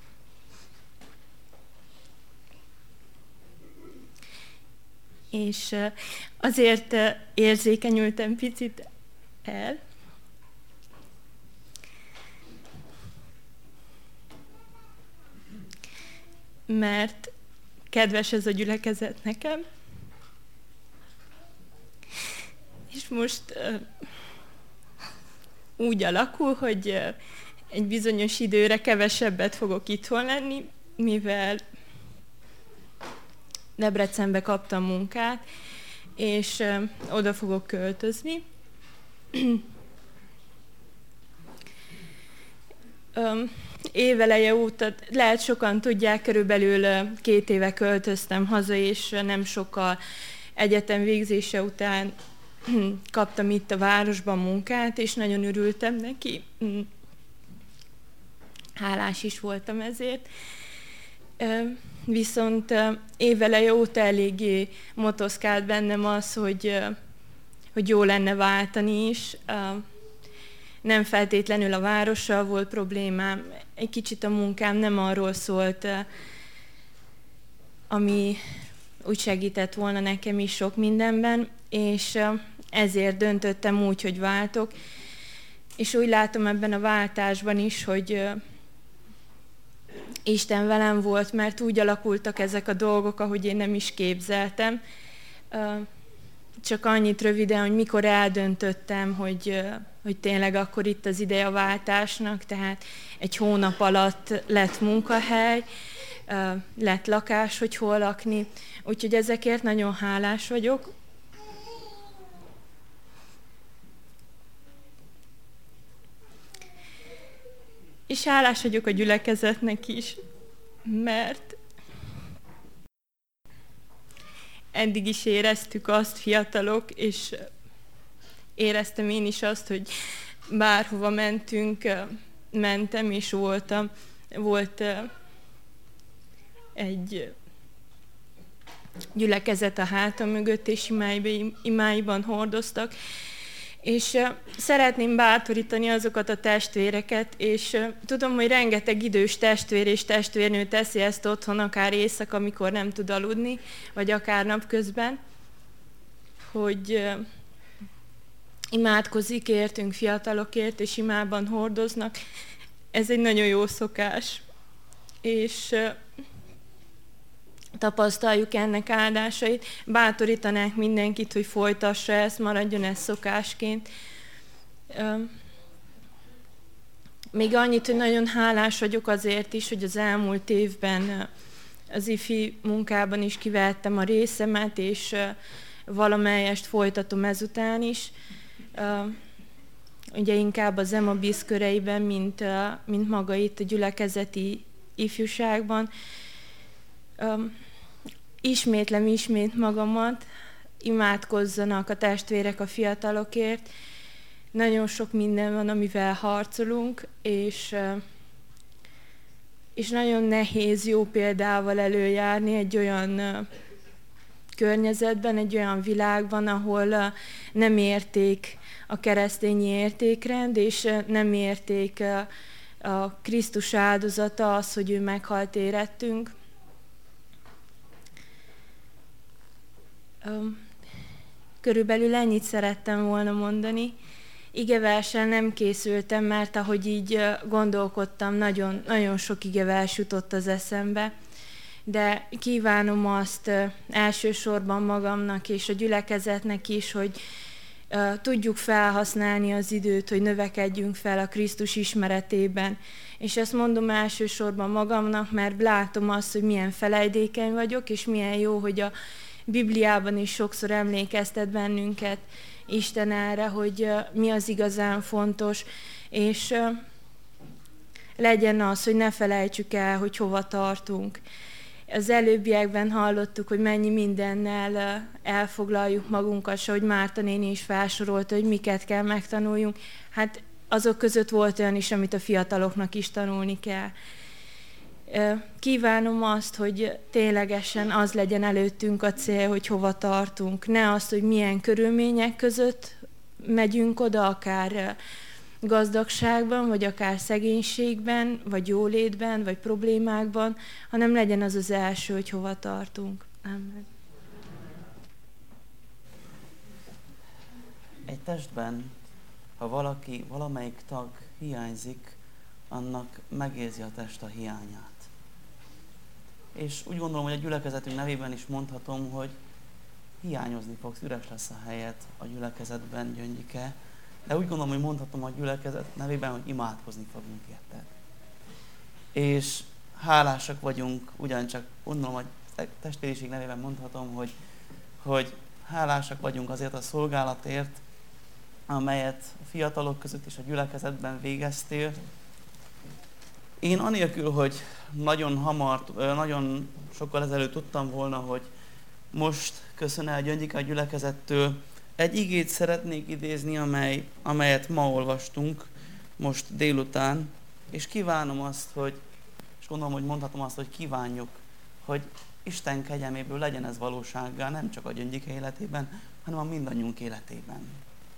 És azért érzékenyültem picit el, mert kedves ez a gyülekezet nekem, és most uh, úgy alakul, hogy uh, egy bizonyos időre kevesebbet fogok itthon lenni, mivel Debrecenbe kaptam munkát, és uh, oda fogok költözni. um, Éveleje óta, lehet sokan tudják, körülbelül két éve költöztem haza, és nem sokkal egyetem végzése után kaptam itt a városban munkát, és nagyon örültem neki. Hálás is voltam ezért. Viszont éveleje óta eléggé motoszkált bennem az, hogy, hogy jó lenne váltani is. Nem feltétlenül a várossal volt problémám, egy kicsit a munkám nem arról szólt, ami úgy segített volna nekem is sok mindenben, és ezért döntöttem úgy, hogy váltok. És úgy látom ebben a váltásban is, hogy Isten velem volt, mert úgy alakultak ezek a dolgok, ahogy én nem is képzeltem. Csak annyit röviden, hogy mikor eldöntöttem, hogy, hogy tényleg akkor itt az ideje a váltásnak, tehát egy hónap alatt lett munkahely, lett lakás, hogy hol lakni, úgyhogy ezekért nagyon hálás vagyok. És hálás vagyok a gyülekezetnek is, mert eddig is éreztük azt, fiatalok, és éreztem én is azt, hogy bárhova mentünk, mentem és voltam. Volt egy gyülekezet a hátam mögött, és imáiban hordoztak. És szeretném bátorítani azokat a testvéreket, és tudom, hogy rengeteg idős testvér és testvérnő teszi ezt otthon, akár éjszaka, amikor nem tud aludni, vagy akár napközben, hogy imádkozik értünk, fiatalokért, és imában hordoznak. Ez egy nagyon jó szokás, és tapasztaljuk ennek áldásait. Bátorítanák mindenkit, hogy folytassa ezt, maradjon ez szokásként. Még annyit, hogy nagyon hálás vagyok azért is, hogy az elmúlt évben az ifi munkában is kivettem a részemet, és valamelyest folytatom ezután is. Ugye inkább az EMABISZ köreiben, mint, mint maga itt a gyülekezeti ifjúságban. Ismétlem ismét magamat, imádkozzanak a testvérek a fiatalokért. Nagyon sok minden van, amivel harcolunk, és, és nagyon nehéz jó példával előjárni egy olyan környezetben, egy olyan világban, ahol nem érték a keresztényi értékrend, és nem érték a Krisztus áldozata, az, hogy ő meghalt érettünk. Körülbelül ennyit szerettem volna mondani. Igeverssel nem készültem, mert ahogy így gondolkodtam, nagyon, nagyon sok igevers jutott az eszembe. De kívánom azt elsősorban magamnak és a gyülekezetnek is, hogy tudjuk felhasználni az időt, hogy növekedjünk fel a Krisztus ismeretében. És ezt mondom elsősorban magamnak, mert látom azt, hogy milyen felejtékeny vagyok, és milyen jó, hogy a Bibliában is sokszor emlékeztet bennünket Isten erre, hogy mi az igazán fontos, és legyen az, hogy ne felejtsük el, hogy hova tartunk. Az előbbiekben hallottuk, hogy mennyi mindennel elfoglaljuk magunkat, s ahogy Márta néni is felsorolta, hogy miket kell megtanuljunk. Hát azok között volt olyan is, amit a fiataloknak is tanulni kell. Kívánom azt, hogy ténylegesen az legyen előttünk a cél, hogy hova tartunk. Ne azt, hogy milyen körülmények között megyünk oda, akár gazdagságban, vagy akár szegénységben, vagy jólétben, vagy problémákban, hanem legyen az az első, hogy hova tartunk. Amen. Egy testben, ha valaki, valamelyik tag hiányzik, annak megérzi a test a hiányát. És úgy gondolom, hogy a gyülekezetünk nevében is mondhatom, hogy hiányozni fogsz, üres lesz a helyed a gyülekezetben, Gyöngyike, de úgy gondolom, hogy mondhatom a gyülekezet nevében, hogy imádkozni fogunk érted. És hálásak vagyunk, ugyancsak gondolom, hogy testvériség nevében mondhatom, hogy, hogy hálásak vagyunk azért a szolgálatért, amelyet a fiatalok között és a gyülekezetben végeztél. Én anélkül, hogy nagyon hamar, nagyon sokkal ezelőtt tudtam volna, hogy most köszön el Gyöngyike a gyülekezettől, egy igét szeretnék idézni, amely, amelyet ma olvastunk, most délután, és kívánom azt, hogy, és gondolom, hogy mondhatom azt, hogy kívánjuk, hogy Isten kegyelméből legyen ez valósággá, nem csak a Gyöngyike életében, hanem a mindannyiunk életében.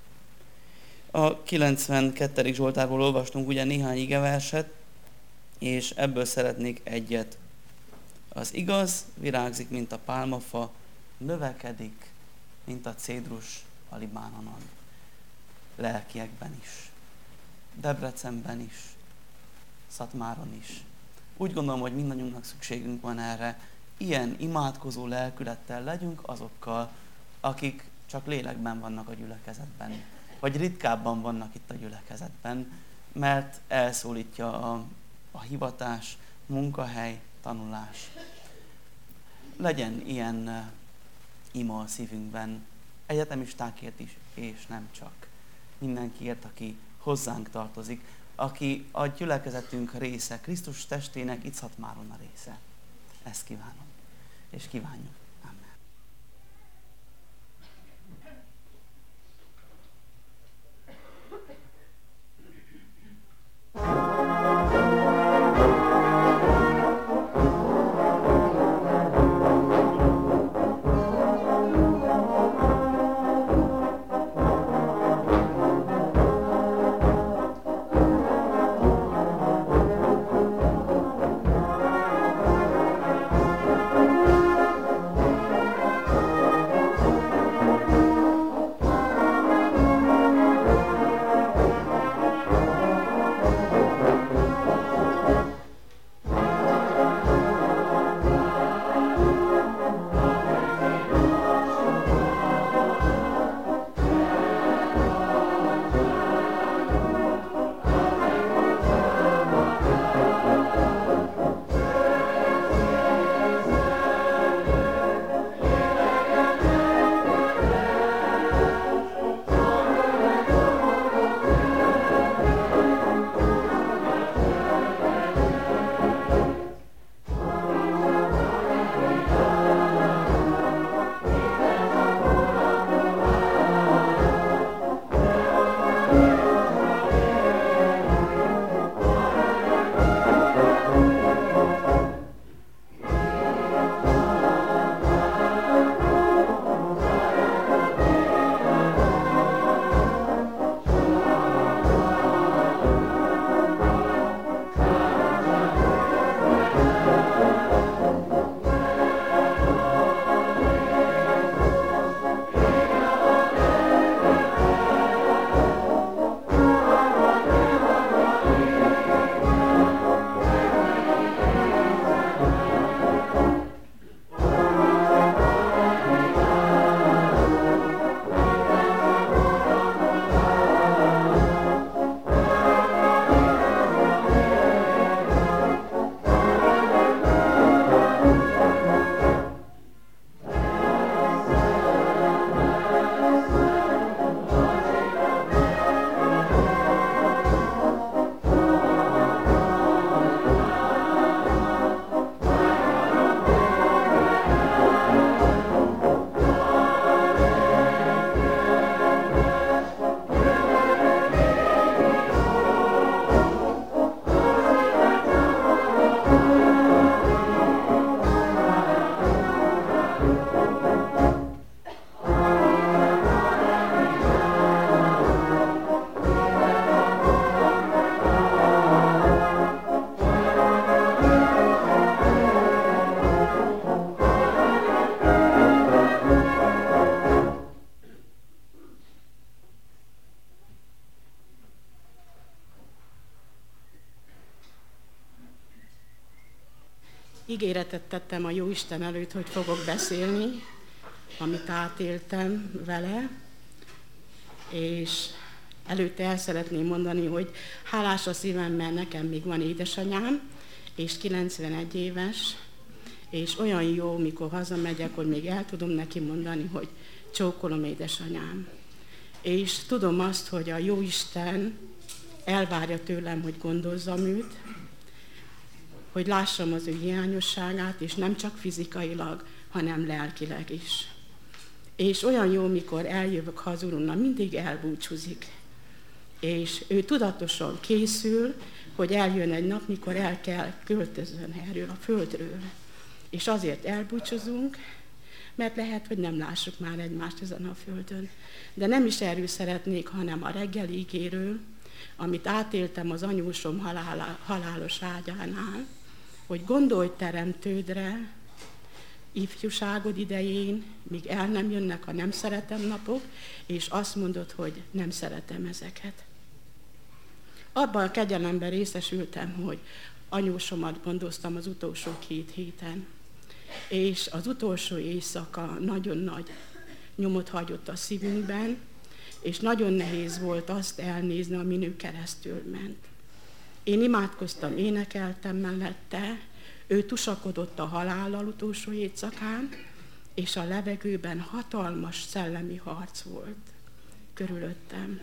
A kilencvenkettedik Zsoltárból olvastunk ugye néhány igeverset, és ebből szeretnék egyet. Az igaz virágzik, mint a pálmafa, növekedik, mint a cédrus a Libánonon. Lelkiekben is, Debrecenben is, Szatmáron is. Úgy gondolom, hogy mindannyiunknak szükségünk van erre. Ilyen imádkozó lelkülettel legyünk azokkal, akik csak lélekben vannak a gyülekezetben, vagy ritkábban vannak itt a gyülekezetben, mert elszólítja a, a hivatás, munkahely, tanulás. Legyen ilyen uh, ima a szívünkben, egyetemistákért is, és nem csak. Mindenkiért, aki hozzánk tartozik, aki a gyülekezetünk része, Krisztus testének itt Szatmáron a része. Ezt kívánom, és kívánjuk. Amen. Thank you. ígéretet tettem a Jóisten előtt, hogy fogok beszélni, amit átéltem vele, és előtte el szeretném mondani, hogy hálás a szívem, mert nekem még van édesanyám, és kilencvenegy éves, és olyan jó, mikor hazamegyek, hogy még el tudom neki mondani, hogy csókolom édesanyám. És tudom azt, hogy a Jóisten elvárja tőlem, hogy gondozzam őt, hogy lássam az ő hiányosságát, és nem csak fizikailag, hanem lelkileg is. És olyan jó, mikor eljövök hazudonna, mindig elbúcsúzik. És ő tudatosan készül, hogy eljön egy nap, mikor el kell költözön erről a földről. És azért elbúcsúzunk, mert lehet, hogy nem lássuk már egymást ezen a földön. De nem is erről szeretnék, hanem a reggeli ígéről, amit átéltem az anyósom halála, halálos ágyánál, hogy gondolj teremtődre, ifjúságod idején, míg el nem jönnek a nem szeretem napok, és azt mondod, hogy nem szeretem ezeket. Abban a kegyelemben részesültem, hogy anyósomat gondoztam az utolsó két héten, és az utolsó éjszaka nagyon nagy nyomot hagyott a szívünkben, és nagyon nehéz volt azt elnézni, amin ő keresztül ment. Én imádkoztam, énekeltem mellette, ő tusakodott a halállal utolsó éjszakán, és a levegőben hatalmas szellemi harc volt körülöttem.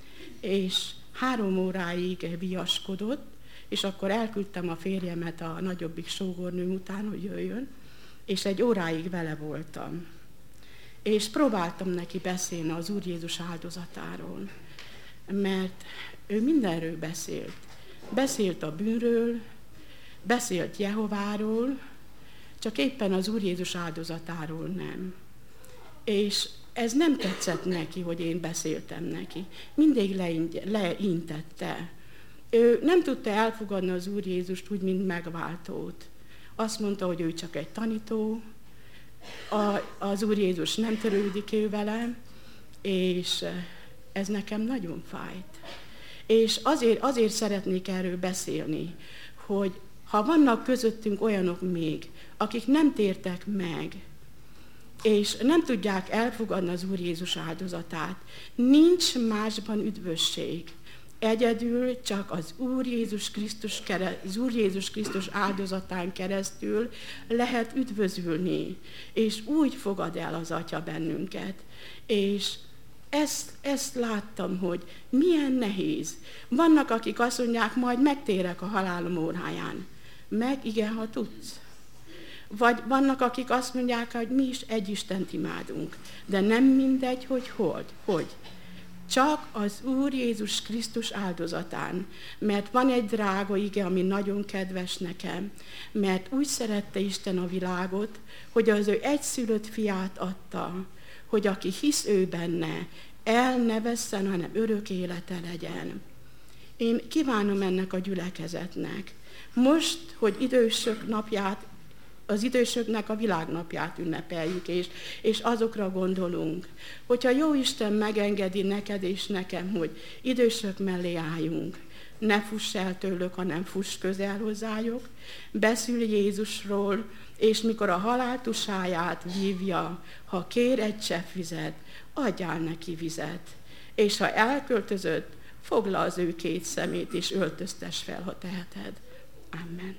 És három óráig viaskodott, és akkor elküldtem a férjemet a nagyobbik sógornőm után, hogy jöjjön, és egy óráig vele voltam. És próbáltam neki beszélni az Úr Jézus áldozatáról, mert ő mindenről beszélt. Beszélt a bűnről, beszélt Jehováról, csak éppen az Úr Jézus áldozatáról nem. És ez nem tetszett neki, hogy én beszéltem neki. Mindig leintette. Ő nem tudta elfogadni az Úr Jézust úgy, mint megváltót. Azt mondta, hogy ő csak egy tanító, a, az Úr Jézus nem törődik ő vele, és ez nekem nagyon fájt. És azért, azért szeretnék erről beszélni, hogy ha vannak közöttünk olyanok még, akik nem tértek meg, és nem tudják elfogadni az Úr Jézus áldozatát, nincs másban üdvösség. Egyedül csak az Úr Jézus Krisztus, az Úr Jézus Krisztus áldozatán keresztül lehet üdvözülni, és úgy fogad el az Atya bennünket. És ezt, ezt láttam, hogy milyen nehéz. Vannak, akik azt mondják, majd megtérek a halálom óráján. Meg igen, ha tudsz. Vagy vannak, akik azt mondják, hogy mi is egy Istent imádunk, de nem mindegy, hogy hogy. hogy. Csak az Úr Jézus Krisztus áldozatán, mert van egy drága ige, ami nagyon kedves nekem, mert úgy szerette Isten a világot, hogy az ő egyszülött fiát adta, hogy aki hisz ő benne, el ne vesszen, hanem örök élete legyen. Én kívánom ennek a gyülekezetnek. Most, hogy idősök napját, az idősöknek a világnapját ünnepeljük, és, és azokra gondolunk, hogyha jó Isten megengedi neked és nekem, hogy idősök mellé álljunk, ne fuss el tőlük, hanem fuss közel hozzájuk, beszél Jézusról, és mikor a halál tusáját vívja, ha kér egy csepp vizet, adjál neki vizet, és ha elköltözött, fogd le az ő két szemét, és öltöztes fel, ha teheted. Amen.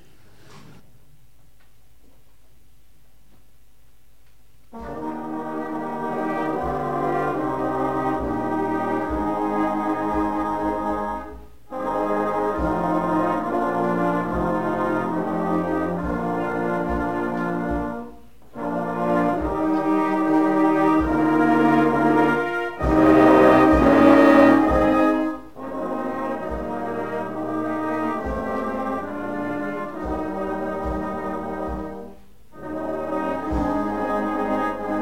Thank you.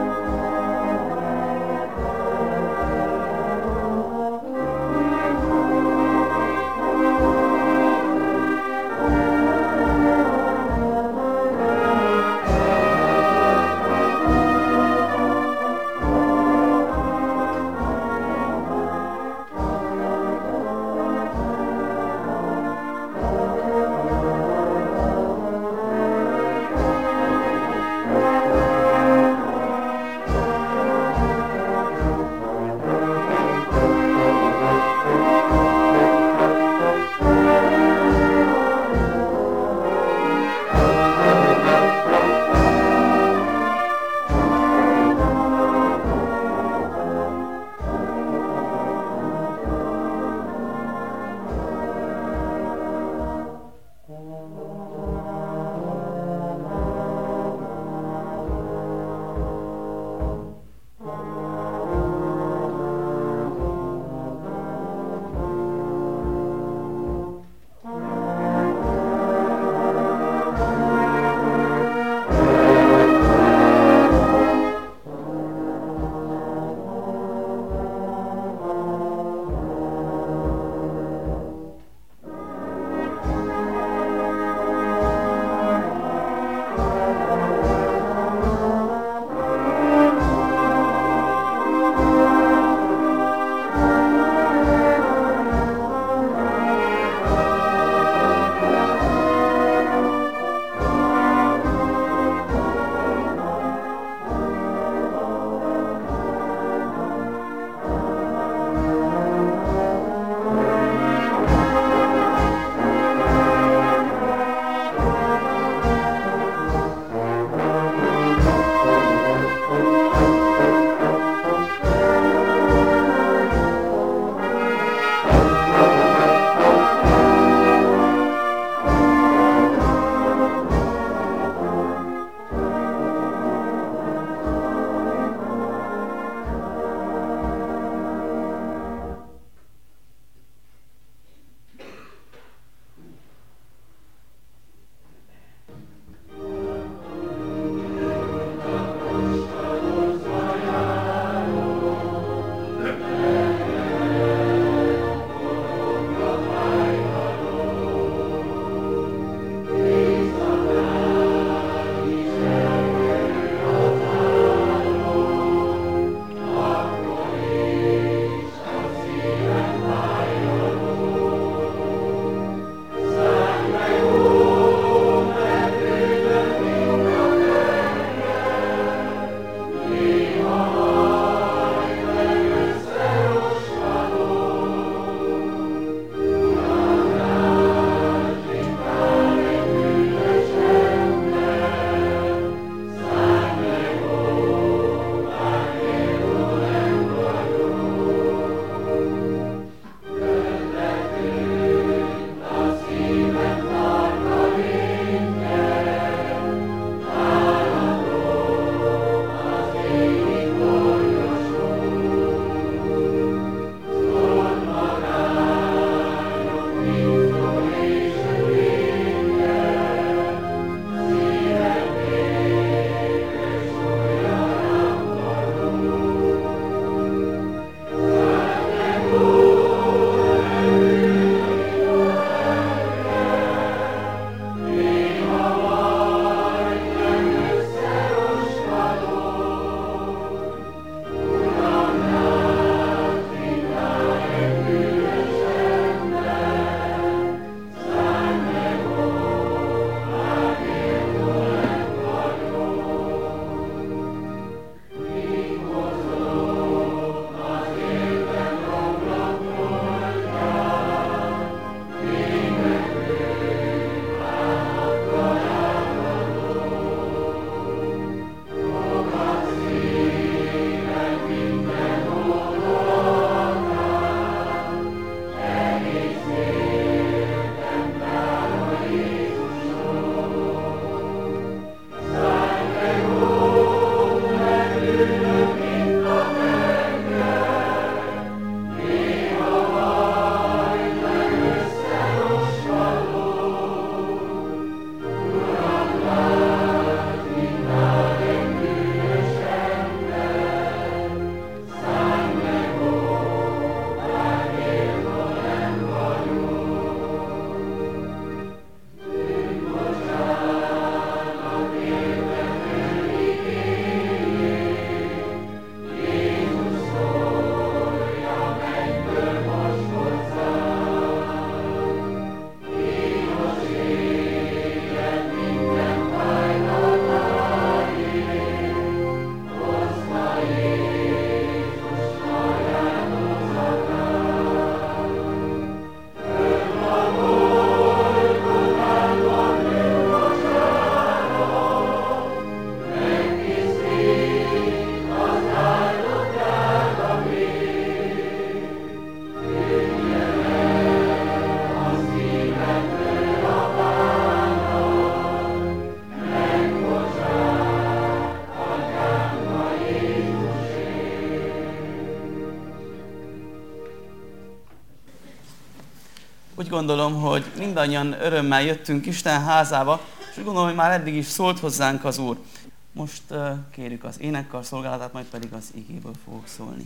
úgy gondolom, hogy mindannyian örömmel jöttünk Isten házába, és úgy gondolom, hogy már eddig is szólt hozzánk az Úr. Most uh, kérjük az énekkar szolgálatát, majd pedig az igéből fogok szólni.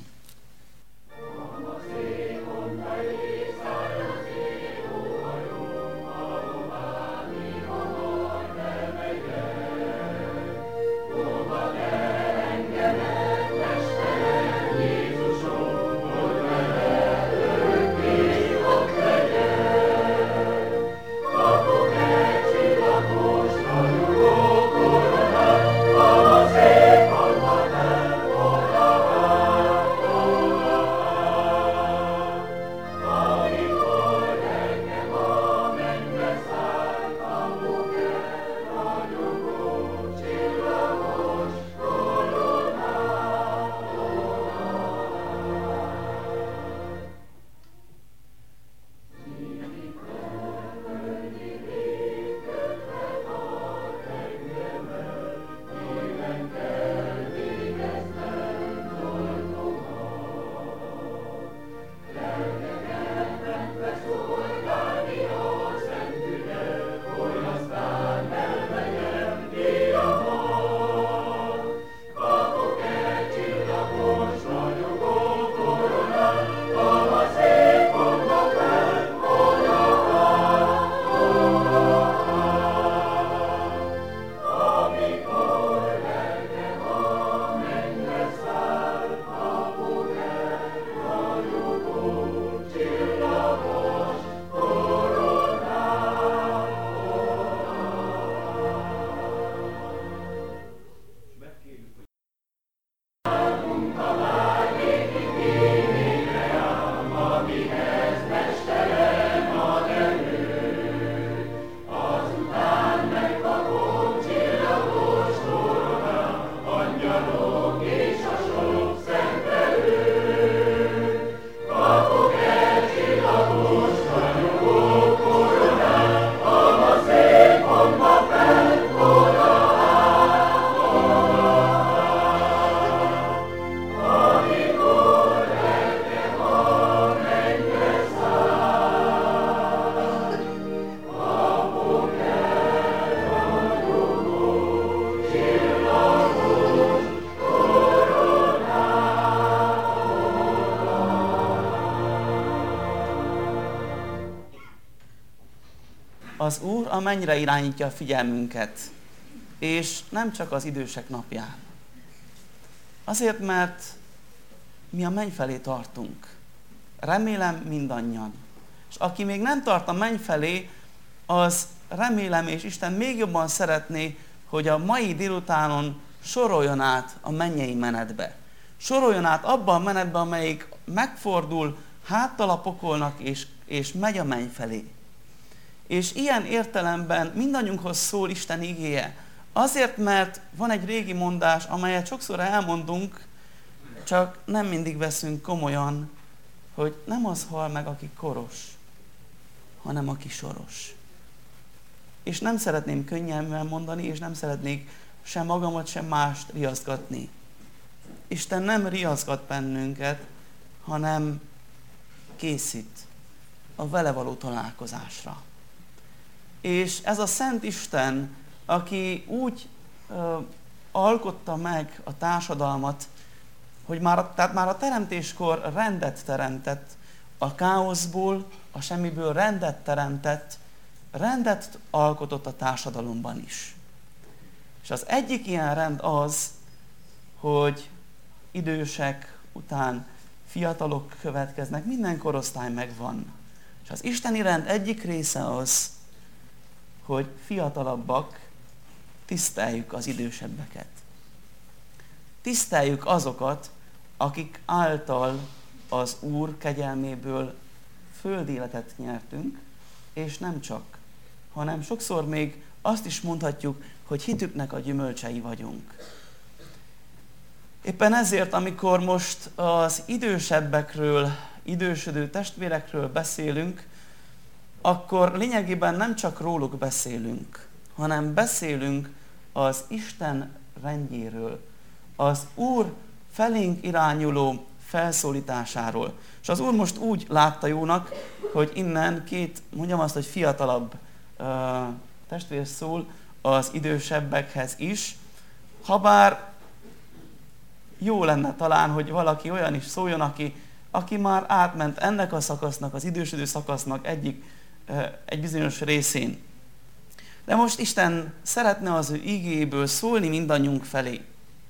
Az Úr a mennyre irányítja a figyelmünket, és nem csak az idősek napján. Azért, mert mi a menny felé tartunk. Remélem mindannyian. És aki még nem tart a menny felé, az remélem, és Isten még jobban szeretné, hogy a mai délutánon soroljon át a mennyei menetbe. Soroljon át abba a menetbe, amelyik megfordul háttal a pokolnak, és, és megy a menny felé. És ilyen értelemben mindannyiunkhoz szól Isten igéje. Azért, mert van egy régi mondás, amelyet sokszor elmondunk, csak nem mindig veszünk komolyan, hogy nem az hal meg, aki koros, hanem aki soros. És nem szeretném könnyelműen mondani, és nem szeretnék sem magamat, sem mást riaszgatni. Isten nem riaszgat bennünket, hanem készít a vele való találkozásra. És ez a Szent Isten, aki úgy ö, alkotta meg a társadalmat, hogy már a, tehát már a teremtéskor rendet teremtett, a káoszból, a semmiből rendet teremtett, rendet alkotott a társadalomban is. És az egyik ilyen rend az, hogy idősek után fiatalok következnek, minden korosztály megvan. És az isteni rend egyik része az, hogy fiatalabbak, tiszteljük az idősebbeket. Tiszteljük azokat, akik által az Úr kegyelméből földi életet nyertünk, és nem csak, hanem sokszor még azt is mondhatjuk, hogy hitüknek a gyümölcsei vagyunk. Éppen ezért, amikor most az idősebbekről, idősödő testvérekről beszélünk, akkor lényegében nem csak róluk beszélünk, hanem beszélünk az Isten rendjéről, az Úr felénk irányuló felszólításáról. És az Úr most úgy látta jónak, hogy innen két, mondjam azt, hogy fiatalabb uh, testvér szól az idősebbekhez is, habár jó lenne talán, hogy valaki olyan is szóljon, aki, aki már átment ennek a szakasznak, az idősödő szakasznak egyik, uh, egy bizonyos részén. De most Isten szeretne az ő igéből szólni mindannyiunk felé.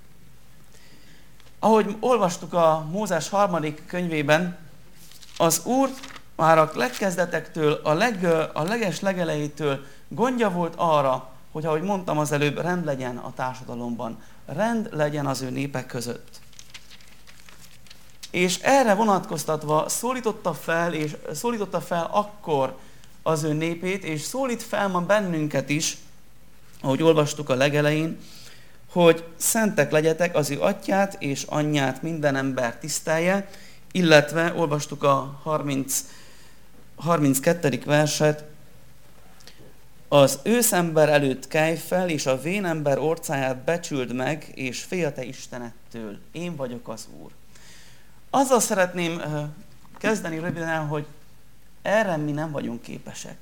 Ahogy olvastuk a Mózes harmadik könyvében, az Úr már a legkezdetektől, a, leg, a leges legelejétől gondja volt arra, hogy ahogy mondtam az előbb, rend legyen a társadalomban, rend legyen az ő népek között. És erre vonatkoztatva szólította fel, és szólította fel akkor az ő népét, és szólít fel ma bennünket is, ahogy olvastuk a legelején, hogy szentek legyetek, az ő atyát és anyját minden ember tisztelje, illetve olvastuk a harminc, harminckettedik verset, az őszember előtt kelj fel, és a vénember orcáját becsüld meg, és félj a te Istenettől. Én vagyok az Úr. Azzal szeretném kezdeni röviden, hogy erre mi nem vagyunk képesek.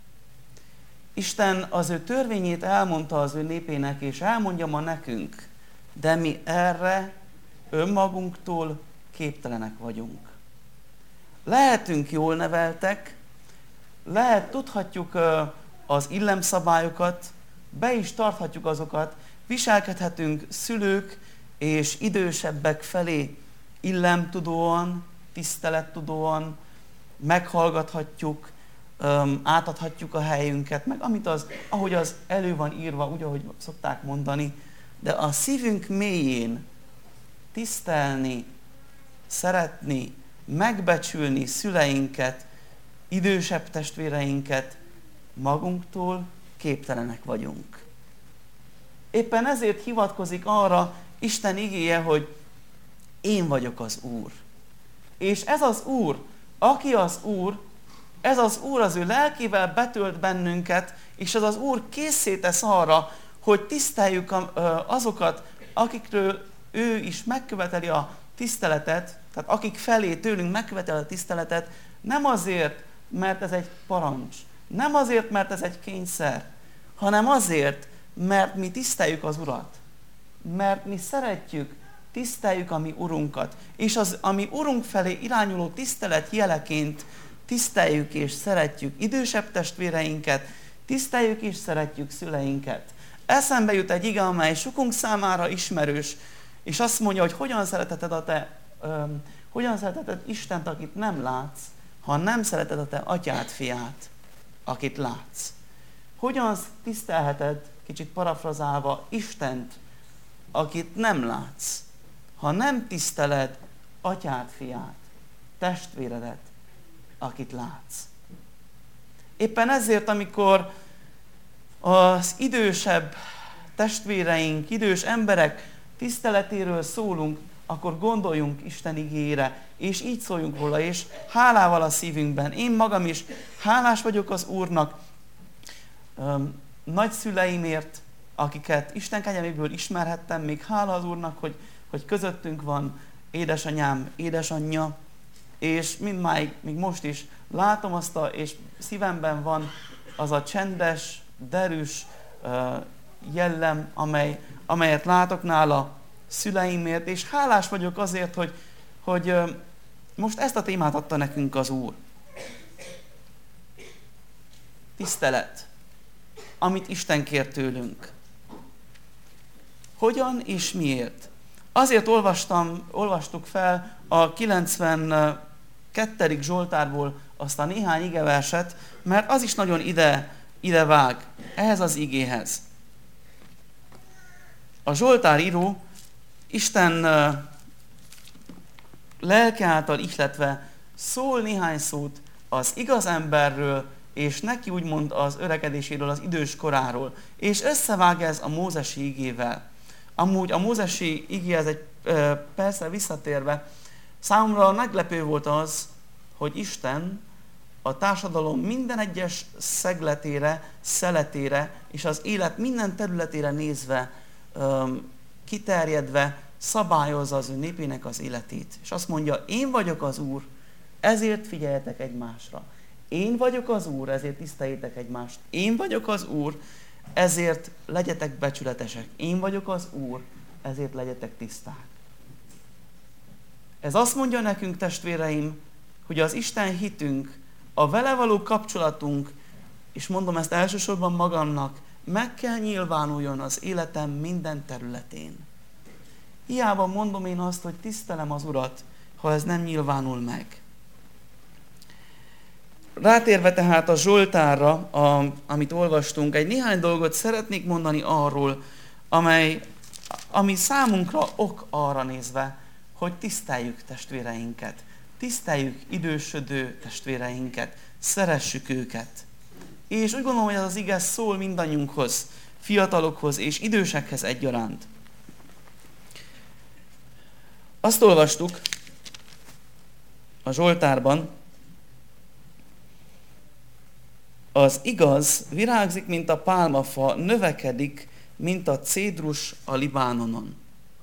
Isten az ő törvényét elmondta az ő népének, és elmondja ma nekünk, de mi erre önmagunktól képtelenek vagyunk. Lehetünk jól neveltek, lehet, tudhatjuk az illemszabályokat, be is tarthatjuk azokat, viselkedhetünk szülők és idősebbek felé illemtudóan, tisztelettudóan, meghallgathatjuk, átadhatjuk a helyünket, meg amit az, ahogy az elő van írva, úgy, ahogy szokták mondani, de a szívünk mélyén tisztelni, szeretni, megbecsülni szüleinket, idősebb testvéreinket magunktól képtelenek vagyunk. Éppen ezért hivatkozik arra Isten igéje, hogy én vagyok az Úr. És ez az Úr, aki az Úr, ez az Úr az ő lelkével betölt bennünket, és ez az Úr készé tesz arra, hogy tiszteljük azokat, akikről ő is megköveteli a tiszteletet, tehát akik felé tőlünk megköveteli a tiszteletet, nem azért, mert ez egy parancs, nem azért, mert ez egy kényszer, hanem azért, mert mi tiszteljük az Urat, mert mi szeretjük, tiszteljük a mi Urunkat, és az a mi Urunk felé irányuló tisztelet jeleként tiszteljük és szeretjük idősebb testvéreinket, tiszteljük és szeretjük szüleinket. Eszembe jut egy ige, amely sokunk számára ismerős, és azt mondja, hogy hogyan szereteted a te, öm, hogyan szereteted Istent, akit nem látsz, ha nem szereted a te atyád fiát, akit látsz. Hogyan tisztelheted, kicsit parafrazálva, Istent, akit nem látsz, ha nem tiszteled atyád fiát, testvéredet, akit látsz. Éppen ezért, amikor az idősebb testvéreink, idős emberek tiszteletéről szólunk, akkor gondoljunk Isten igéjére, és így szóljunk róla, és hálával a szívünkben. Én magam is hálás vagyok az Úrnak, öm, nagyszüleimért, akiket Isten kegyelméből ismerhettem, még hála az Úrnak, hogy, hogy közöttünk van édesanyám, édesanyja, és mindmáig, még most is látom azt, a, és szívemben van az a csendes, derűs uh, jellem, amely, amelyet látok nála szüleimért, és hálás vagyok azért, hogy, hogy uh, most ezt a témát adta nekünk az Úr. Tisztelet, amit Isten kér tőlünk. Hogyan és miért? Azért olvastam, olvastuk fel a kilencvenkettedik Zsoltárból azt a néhány igeverset, mert az is nagyon ide, ide vág, ehhez az igéhez. A Zsoltár író Isten lelke által ihletve szól néhány szót az igaz emberről, és neki úgymond az öregedéséről, az idős koráról. És összevág ez a mózesi igével. Amúgy a mózesi igéhez egy persze visszatérve, számomra meglepő volt az, hogy Isten a társadalom minden egyes szegletére, szeletére és az élet minden területére nézve, kiterjedve szabályozza az ő népének az életét. És azt mondja, én vagyok az Úr, ezért figyeljetek egymásra. Én vagyok az Úr, ezért tiszteljétek egymást. Én vagyok az Úr, ezért legyetek becsületesek. Én vagyok az Úr, ezért legyetek tiszták. Ez azt mondja nekünk, testvéreim, hogy az Isten hitünk, a vele való kapcsolatunk, és mondom ezt elsősorban magamnak, meg kell nyilvánuljon az életem minden területén. Hiába mondom én azt, hogy tisztelem az Urat, ha ez nem nyilvánul meg. Rátérve tehát a Zsoltárra, a, amit olvastunk, egy néhány dolgot szeretnék mondani arról, amely, ami számunkra ok arra nézve, hogy tiszteljük testvéreinket. Tiszteljük idősödő testvéreinket, szeressük őket. És úgy gondolom, hogy ez az ige szól mindannyiunkhoz, fiatalokhoz és idősekhez egyaránt. Azt olvastuk a Zsoltárban, az igaz virágzik, mint a pálmafa, növekedik, mint a cédrus a Libánonon.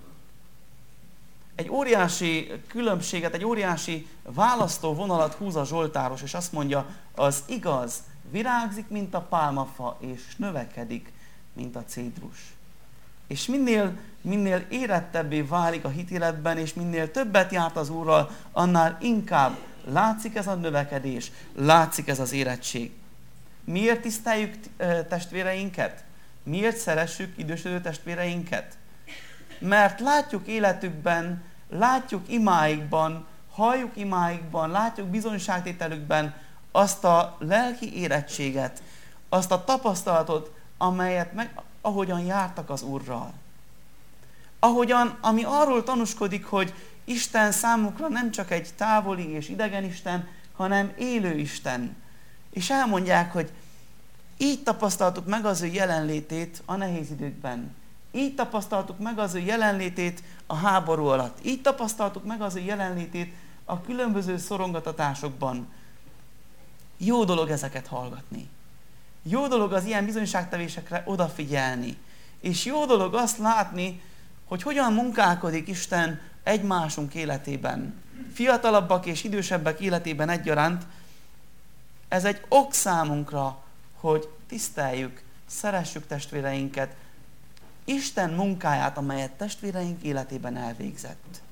Egy óriási különbséget, egy óriási választóvonalat húz a Zsoltáros, és azt mondja, az igaz virágzik, mint a pálmafa, és növekedik, mint a cédrus. És minél, minél érettebbé válik a hitéletben, és minél többet járt az Úrral, annál inkább látszik ez a növekedés, látszik ez az érettség. Miért tiszteljük testvéreinket? Miért szeressük idősödő testvéreinket? Mert látjuk életükben, látjuk imáikban, halljuk imáikban, látjuk bizonyságtételükben azt a lelki érettséget, azt a tapasztalatot, amelyet meg, ahogyan jártak az Úrral. Ahogyan, ami arról tanúskodik, hogy Isten számukra nem csak egy távoli és idegen Isten, hanem élő Isten. És elmondják, hogy így tapasztaltuk meg az ő jelenlétét a nehéz időkben. Így tapasztaltuk meg az ő jelenlétét a háború alatt. Így tapasztaltuk meg az ő jelenlétét a különböző szorongatatásokban. Jó dolog ezeket hallgatni. Jó dolog az ilyen bizonyságtevésekre odafigyelni. És jó dolog azt látni, hogy hogyan munkálkodik Isten egymásunk életében. Fiatalabbak és idősebbek életében egyaránt. Ez egy ok számunkra, hogy tiszteljük, szeressük testvéreinket, Isten munkáját, amelyet testvéreink életében elvégzett.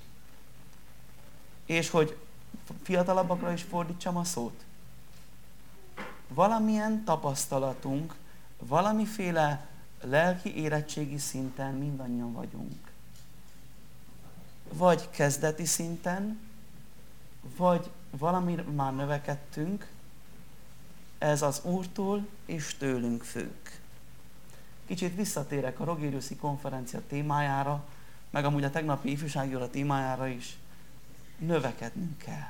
És hogy fiatalabbakra is fordítsam a szót. Valamilyen tapasztalatunk, valamiféle lelki érettségi szinten mindannyian vagyunk. Vagy kezdeti szinten, vagy valami már növekedtünk, ez az Úrtól és tőlünk függ. Kicsit visszatérek a Rogériuszi konferencia témájára, meg amúgy a tegnapi ifjúsági óra témájára is. Növekednünk kell.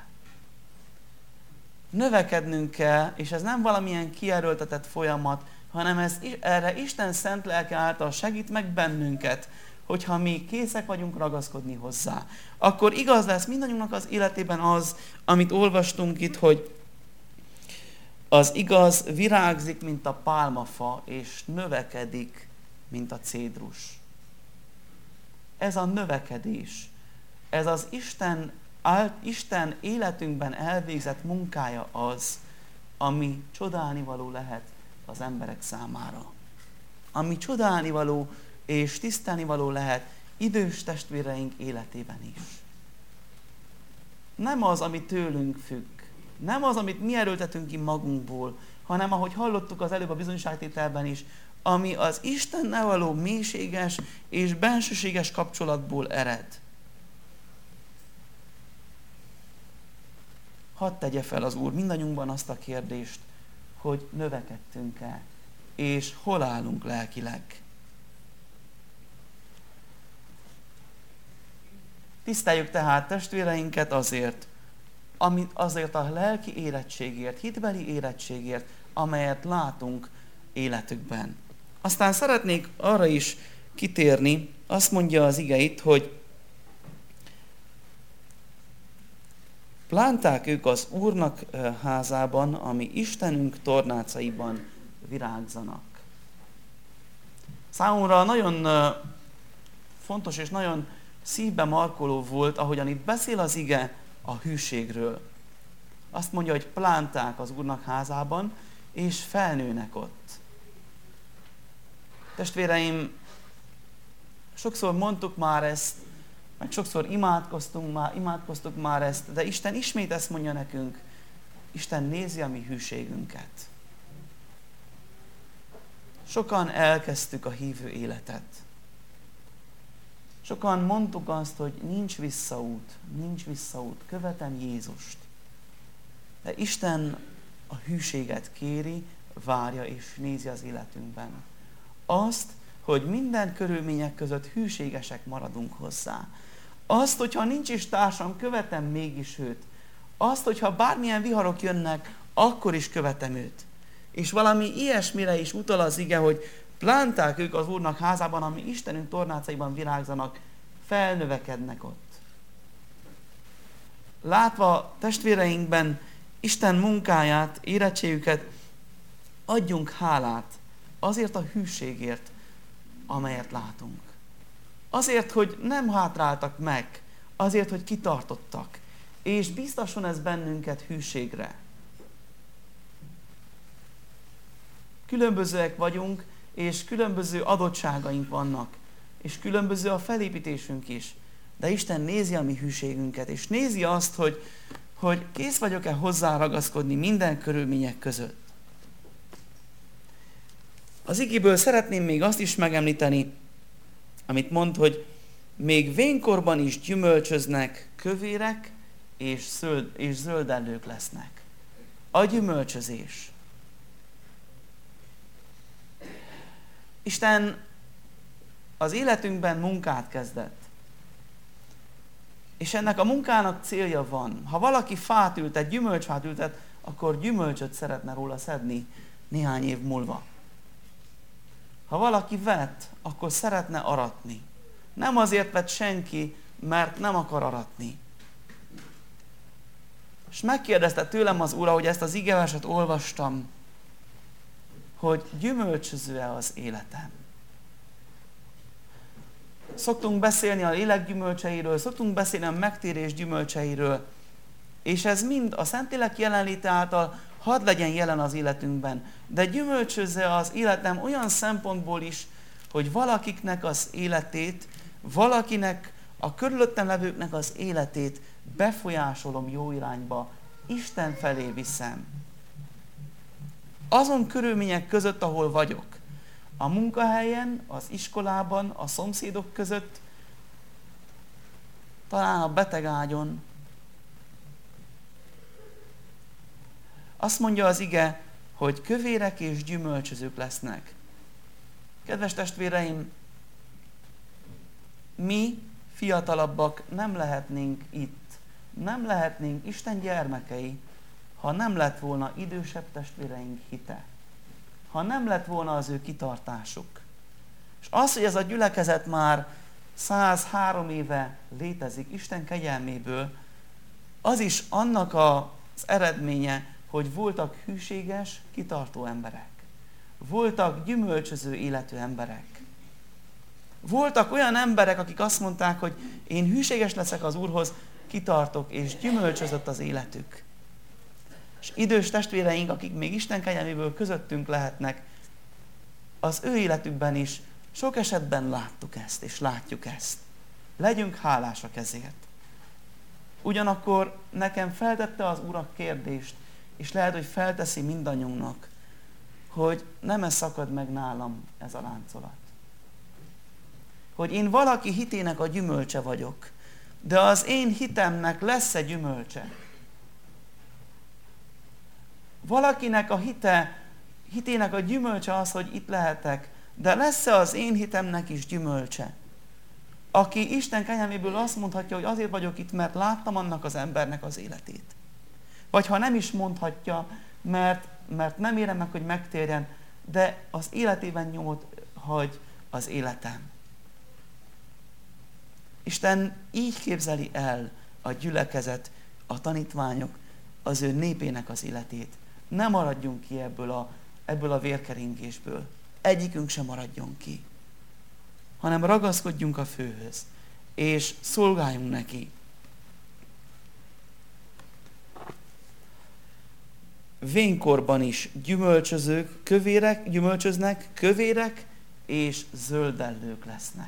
Növekednünk kell, és ez nem valamilyen kierőltetett folyamat, hanem ez, erre Isten szent lelke által segít meg bennünket, hogyha mi készek vagyunk ragaszkodni hozzá. Akkor igaz lesz mindannyiunknak az életében az, amit olvastunk itt, hogy az igaz virágzik, mint a pálmafa, és növekedik, mint a cédrus. Ez a növekedés, ez az Isten, Isten életünkben elvégzett munkája az, ami csodálnivaló lehet az emberek számára. Ami csodálnivaló és tisztelnivaló lehet idős testvéreink életében is. Nem az, ami tőlünk függ, nem az, amit mi erőltetünk ki magunkból, hanem ahogy hallottuk az előbb a bizonyságtételben is, ami az Istennel való mélységes és bensőséges kapcsolatból ered. Hadd tegye fel az Úr mindannyiunkban azt a kérdést, hogy növekedtünk-e, és hol állunk lelkileg. Tiszteljük tehát testvéreinket azért, amit azért a lelki érettségért, hitbeli érettségért, amelyet látunk életükben. Aztán szeretnék arra is kitérni, azt mondja az ige itt, hogy plánták ők az Úrnak házában, ami Istenünk tornácaiban virágzanak. Számomra nagyon fontos és nagyon szívbe markoló volt, ahogyan itt beszél az ige a hűségről. Azt mondja, hogy plánták az Úrnak házában, és felnőnek ott. Testvéreim, sokszor mondtuk már ezt, meg sokszor imádkoztunk már, imádkoztuk már ezt, de Isten ismét ezt mondja nekünk, Isten nézi a mi hűségünket. Sokan elkezdtük a hívő életet. Sokan mondtuk azt, hogy nincs visszaút, nincs visszaút, követem Jézust. De Isten a hűséget kéri, várja és nézi az életünkben. Azt, hogy minden körülmények között hűségesek maradunk hozzá. Azt, hogyha nincs is társam, követem mégis őt. Azt, hogyha bármilyen viharok jönnek, akkor is követem őt. És valami ilyesmire is utal az ige, hogy plánták ők az Úrnak házában, ami Istenünk tornácaiban virágzanak, felnövekednek ott. Látva testvéreinkben Isten munkáját, érettségüket, adjunk hálát azért a hűségért, amelyet látunk. Azért, hogy nem hátráltak meg, azért, hogy kitartottak, és biztosan ez bennünket hűségre. Különbözőek vagyunk, és különböző adottságaink vannak, és különböző a felépítésünk is. De Isten nézi a mi hűségünket, és nézi azt, hogy, hogy kész vagyok-e hozzá ragaszkodni minden körülmények között. Az igéből szeretném még azt is megemlíteni, amit mond, hogy még vénkorban is gyümölcsöznek, kövérek és, zöld, és zöldellők lesznek. A gyümölcsözés. Isten az életünkben munkát kezdett. És ennek a munkának célja van. Ha valaki fát ültet, gyümölcsfát ültet, akkor gyümölcsöt szeretne róla szedni néhány év múlva. Ha valaki vet, akkor szeretne aratni. Nem azért vet senki, mert nem akar aratni. És megkérdezte tőlem az Úr, hogy ezt az igeverset olvastam, hogy gyümölcsöző-e az életem. Szoktunk beszélni a lélek gyümölcseiről, szoktunk beszélni a megtérés gyümölcseiről, és ez mind a Szentlélek jelenléte által hadd legyen jelen az életünkben. De gyümölcsözze az életem olyan szempontból is, hogy valakiknek az életét, valakinek, a körülöttem levőknek az életét befolyásolom jó irányba, Isten felé viszem. Azon körülmények között, ahol vagyok, a munkahelyen, az iskolában, a szomszédok között, talán a betegágyon. Azt mondja az ige, hogy kövérek és gyümölcsözők lesznek. Kedves testvéreim, mi fiatalabbak nem lehetnénk itt, nem lehetnénk Isten gyermekei, ha nem lett volna idősebb testvéreink hite. Ha nem lett volna az ő kitartásuk. És az, hogy ez a gyülekezet már százhárom éve létezik Isten kegyelméből, az is annak az eredménye, hogy voltak hűséges, kitartó emberek. Voltak gyümölcsöző életű emberek. Voltak olyan emberek, akik azt mondták, hogy én hűséges leszek az Úrhoz, kitartok, és gyümölcsözött az életük. És idős testvéreink, akik még Isten kegyelméből közöttünk lehetnek, az ő életükben is sok esetben láttuk ezt, és látjuk ezt. Legyünk hálásak ezért. Ugyanakkor nekem feltette az Úr a kérdést, és lehet, hogy felteszi mindannyiunknak, hogy nem ez szakad meg nálam ez a láncolat. Hogy én valaki hitének a gyümölcse vagyok, de az én hitemnek lesz-e gyümölcse? Valakinek a hite, hitének a gyümölcse az, hogy itt lehetek, de lesz-e az én hitemnek is gyümölcse? Aki Isten kegyelméből azt mondhatja, hogy azért vagyok itt, mert láttam annak az embernek az életét. Vagy ha nem is mondhatja, mert, mert nem érem meg, hogy megtérjen, de az életében nyomot hagy az életem. Isten így képzeli el a gyülekezet, a tanítványok, az ő népének az életét. Ne maradjunk ki ebből a, ebből a vérkeringésből. Egyikünk sem maradjon ki. Hanem ragaszkodjunk a főhöz. és szolgáljunk neki. Vénkorban is gyümölcsözők, kövérek, gyümölcsöznek, kövérek és zöldellők lesznek.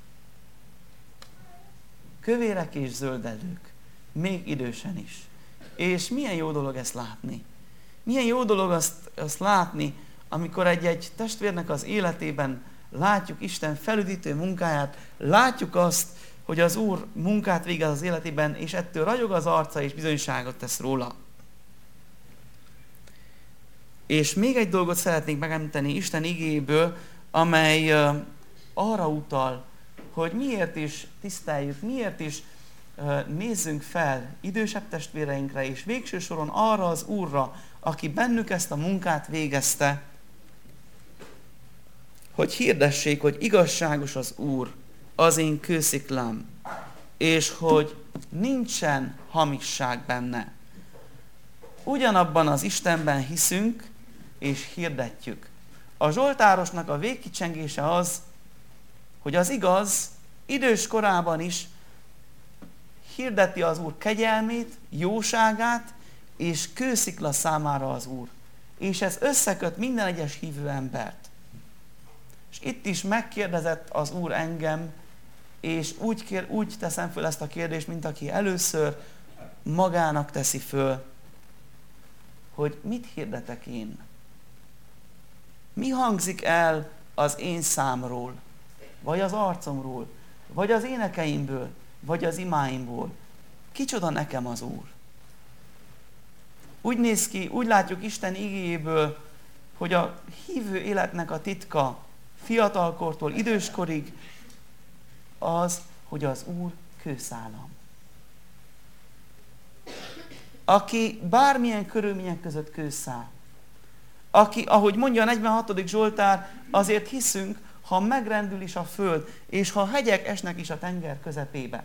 Kövérek és zöldellők, még idősen is. És milyen jó dolog ezt látni. Milyen jó dolog azt, azt látni, amikor egy-egy testvérnek az életében látjuk Isten felüdítő munkáját, látjuk azt, hogy az Úr munkát végez az életében, és ettől ragyog az arca, és bizonyságot tesz róla. És még egy dolgot szeretnék megemlíteni Isten igéből, amely uh, arra utal, hogy miért is tiszteljük, miért is uh, nézzünk fel idősebb testvéreinkre, és végső soron arra az Úrra, aki bennük ezt a munkát végezte, hogy hirdessék, hogy igazságos az Úr, az én kősziklám, és hogy nincsen hamisság benne. Ugyanabban az Istenben hiszünk, és hirdetjük. A zsoltárosnak a végkicsengése az, hogy az igaz idős korában is hirdeti az Úr kegyelmét, jóságát, és kőszikla számára az Úr. És ez összeköt minden egyes hívő embert. És itt is megkérdezett az Úr engem, és úgy, kér, úgy teszem föl ezt a kérdést, mint aki először magának teszi föl, hogy mit hirdetek én? Mi hangzik el az én számról, vagy az arcomról, vagy az énekeimből, vagy az imáimból? Kicsoda nekem az Úr? Úgy néz ki, úgy látjuk Isten igéjéből, hogy a hívő életnek a titka fiatalkortól időskorig az, hogy az Úr kőszálam. Aki bármilyen körülmények között kőszál, aki, ahogy mondja a negyvenhatodik Zsoltár, azért hiszünk, ha megrendül is a föld, és ha hegyek esnek is a tenger közepébe.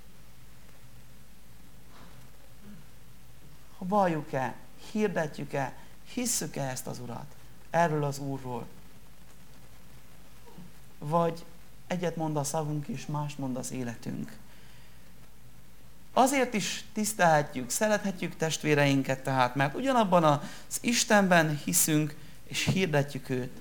Ha valljuk-e, hirdetjük-e, hisszük-e ezt az Urat, erről az Úrról? Vagy egyet mond a szavunk, és más mond az életünk. Azért is tisztelhetjük, szerethetjük testvéreinket tehát, mert ugyanabban az Istenben hiszünk, és hirdetjük őt.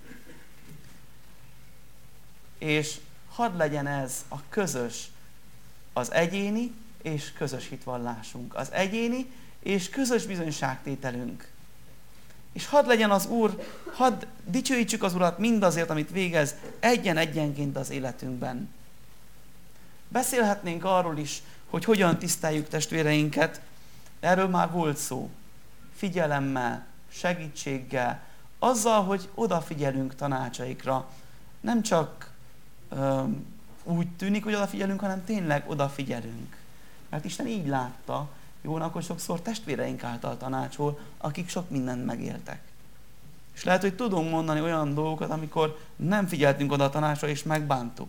És hadd legyen ez a közös, az egyéni és közös hitvallásunk. Az egyéni és közös bizonyságtételünk. És hadd legyen az Úr, hadd dicsőítsük az Urat mindazért, amit végez egyen-egyenként az életünkben. Beszélhetnénk arról is, hogy hogyan tiszteljük testvéreinket, erről már volt szó. Figyelemmel, segítséggel, azzal, hogy odafigyelünk tanácsaikra. Nem csak öm, úgy tűnik, hogy odafigyelünk, hanem tényleg odafigyelünk. Mert Isten így látta, jónak, hogy sokszor testvéreink által tanácsol, akik sok mindent megéltek. És lehet, hogy tudunk mondani olyan dolgokat, amikor nem figyeltünk oda a tanácsra, és megbántuk.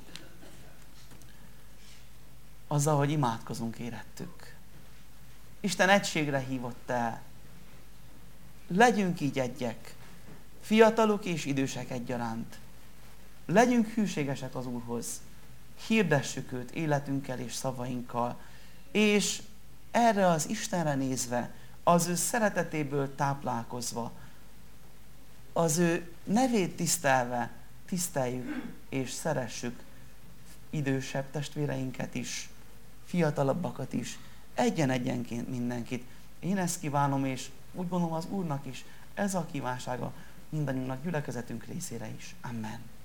Azzal, hogy imádkozunk, érettük. Isten egységre hívott el. Legyünk így egyek, fiatalok és idősek egyaránt. Legyünk hűségesek az Úrhoz. Hirdessük őt életünkkel és szavainkkal. És erre az Istenre nézve, az ő szeretetéből táplálkozva, az ő nevét tisztelve, tiszteljük és szeressük idősebb testvéreinket is, fiatalabbakat is, egyen-egyenként mindenkit. Én ezt kívánom, és úgy gondolom az Úrnak is ez a kívánsága mindannyiunknak, gyülekezetünk részére is. Amen.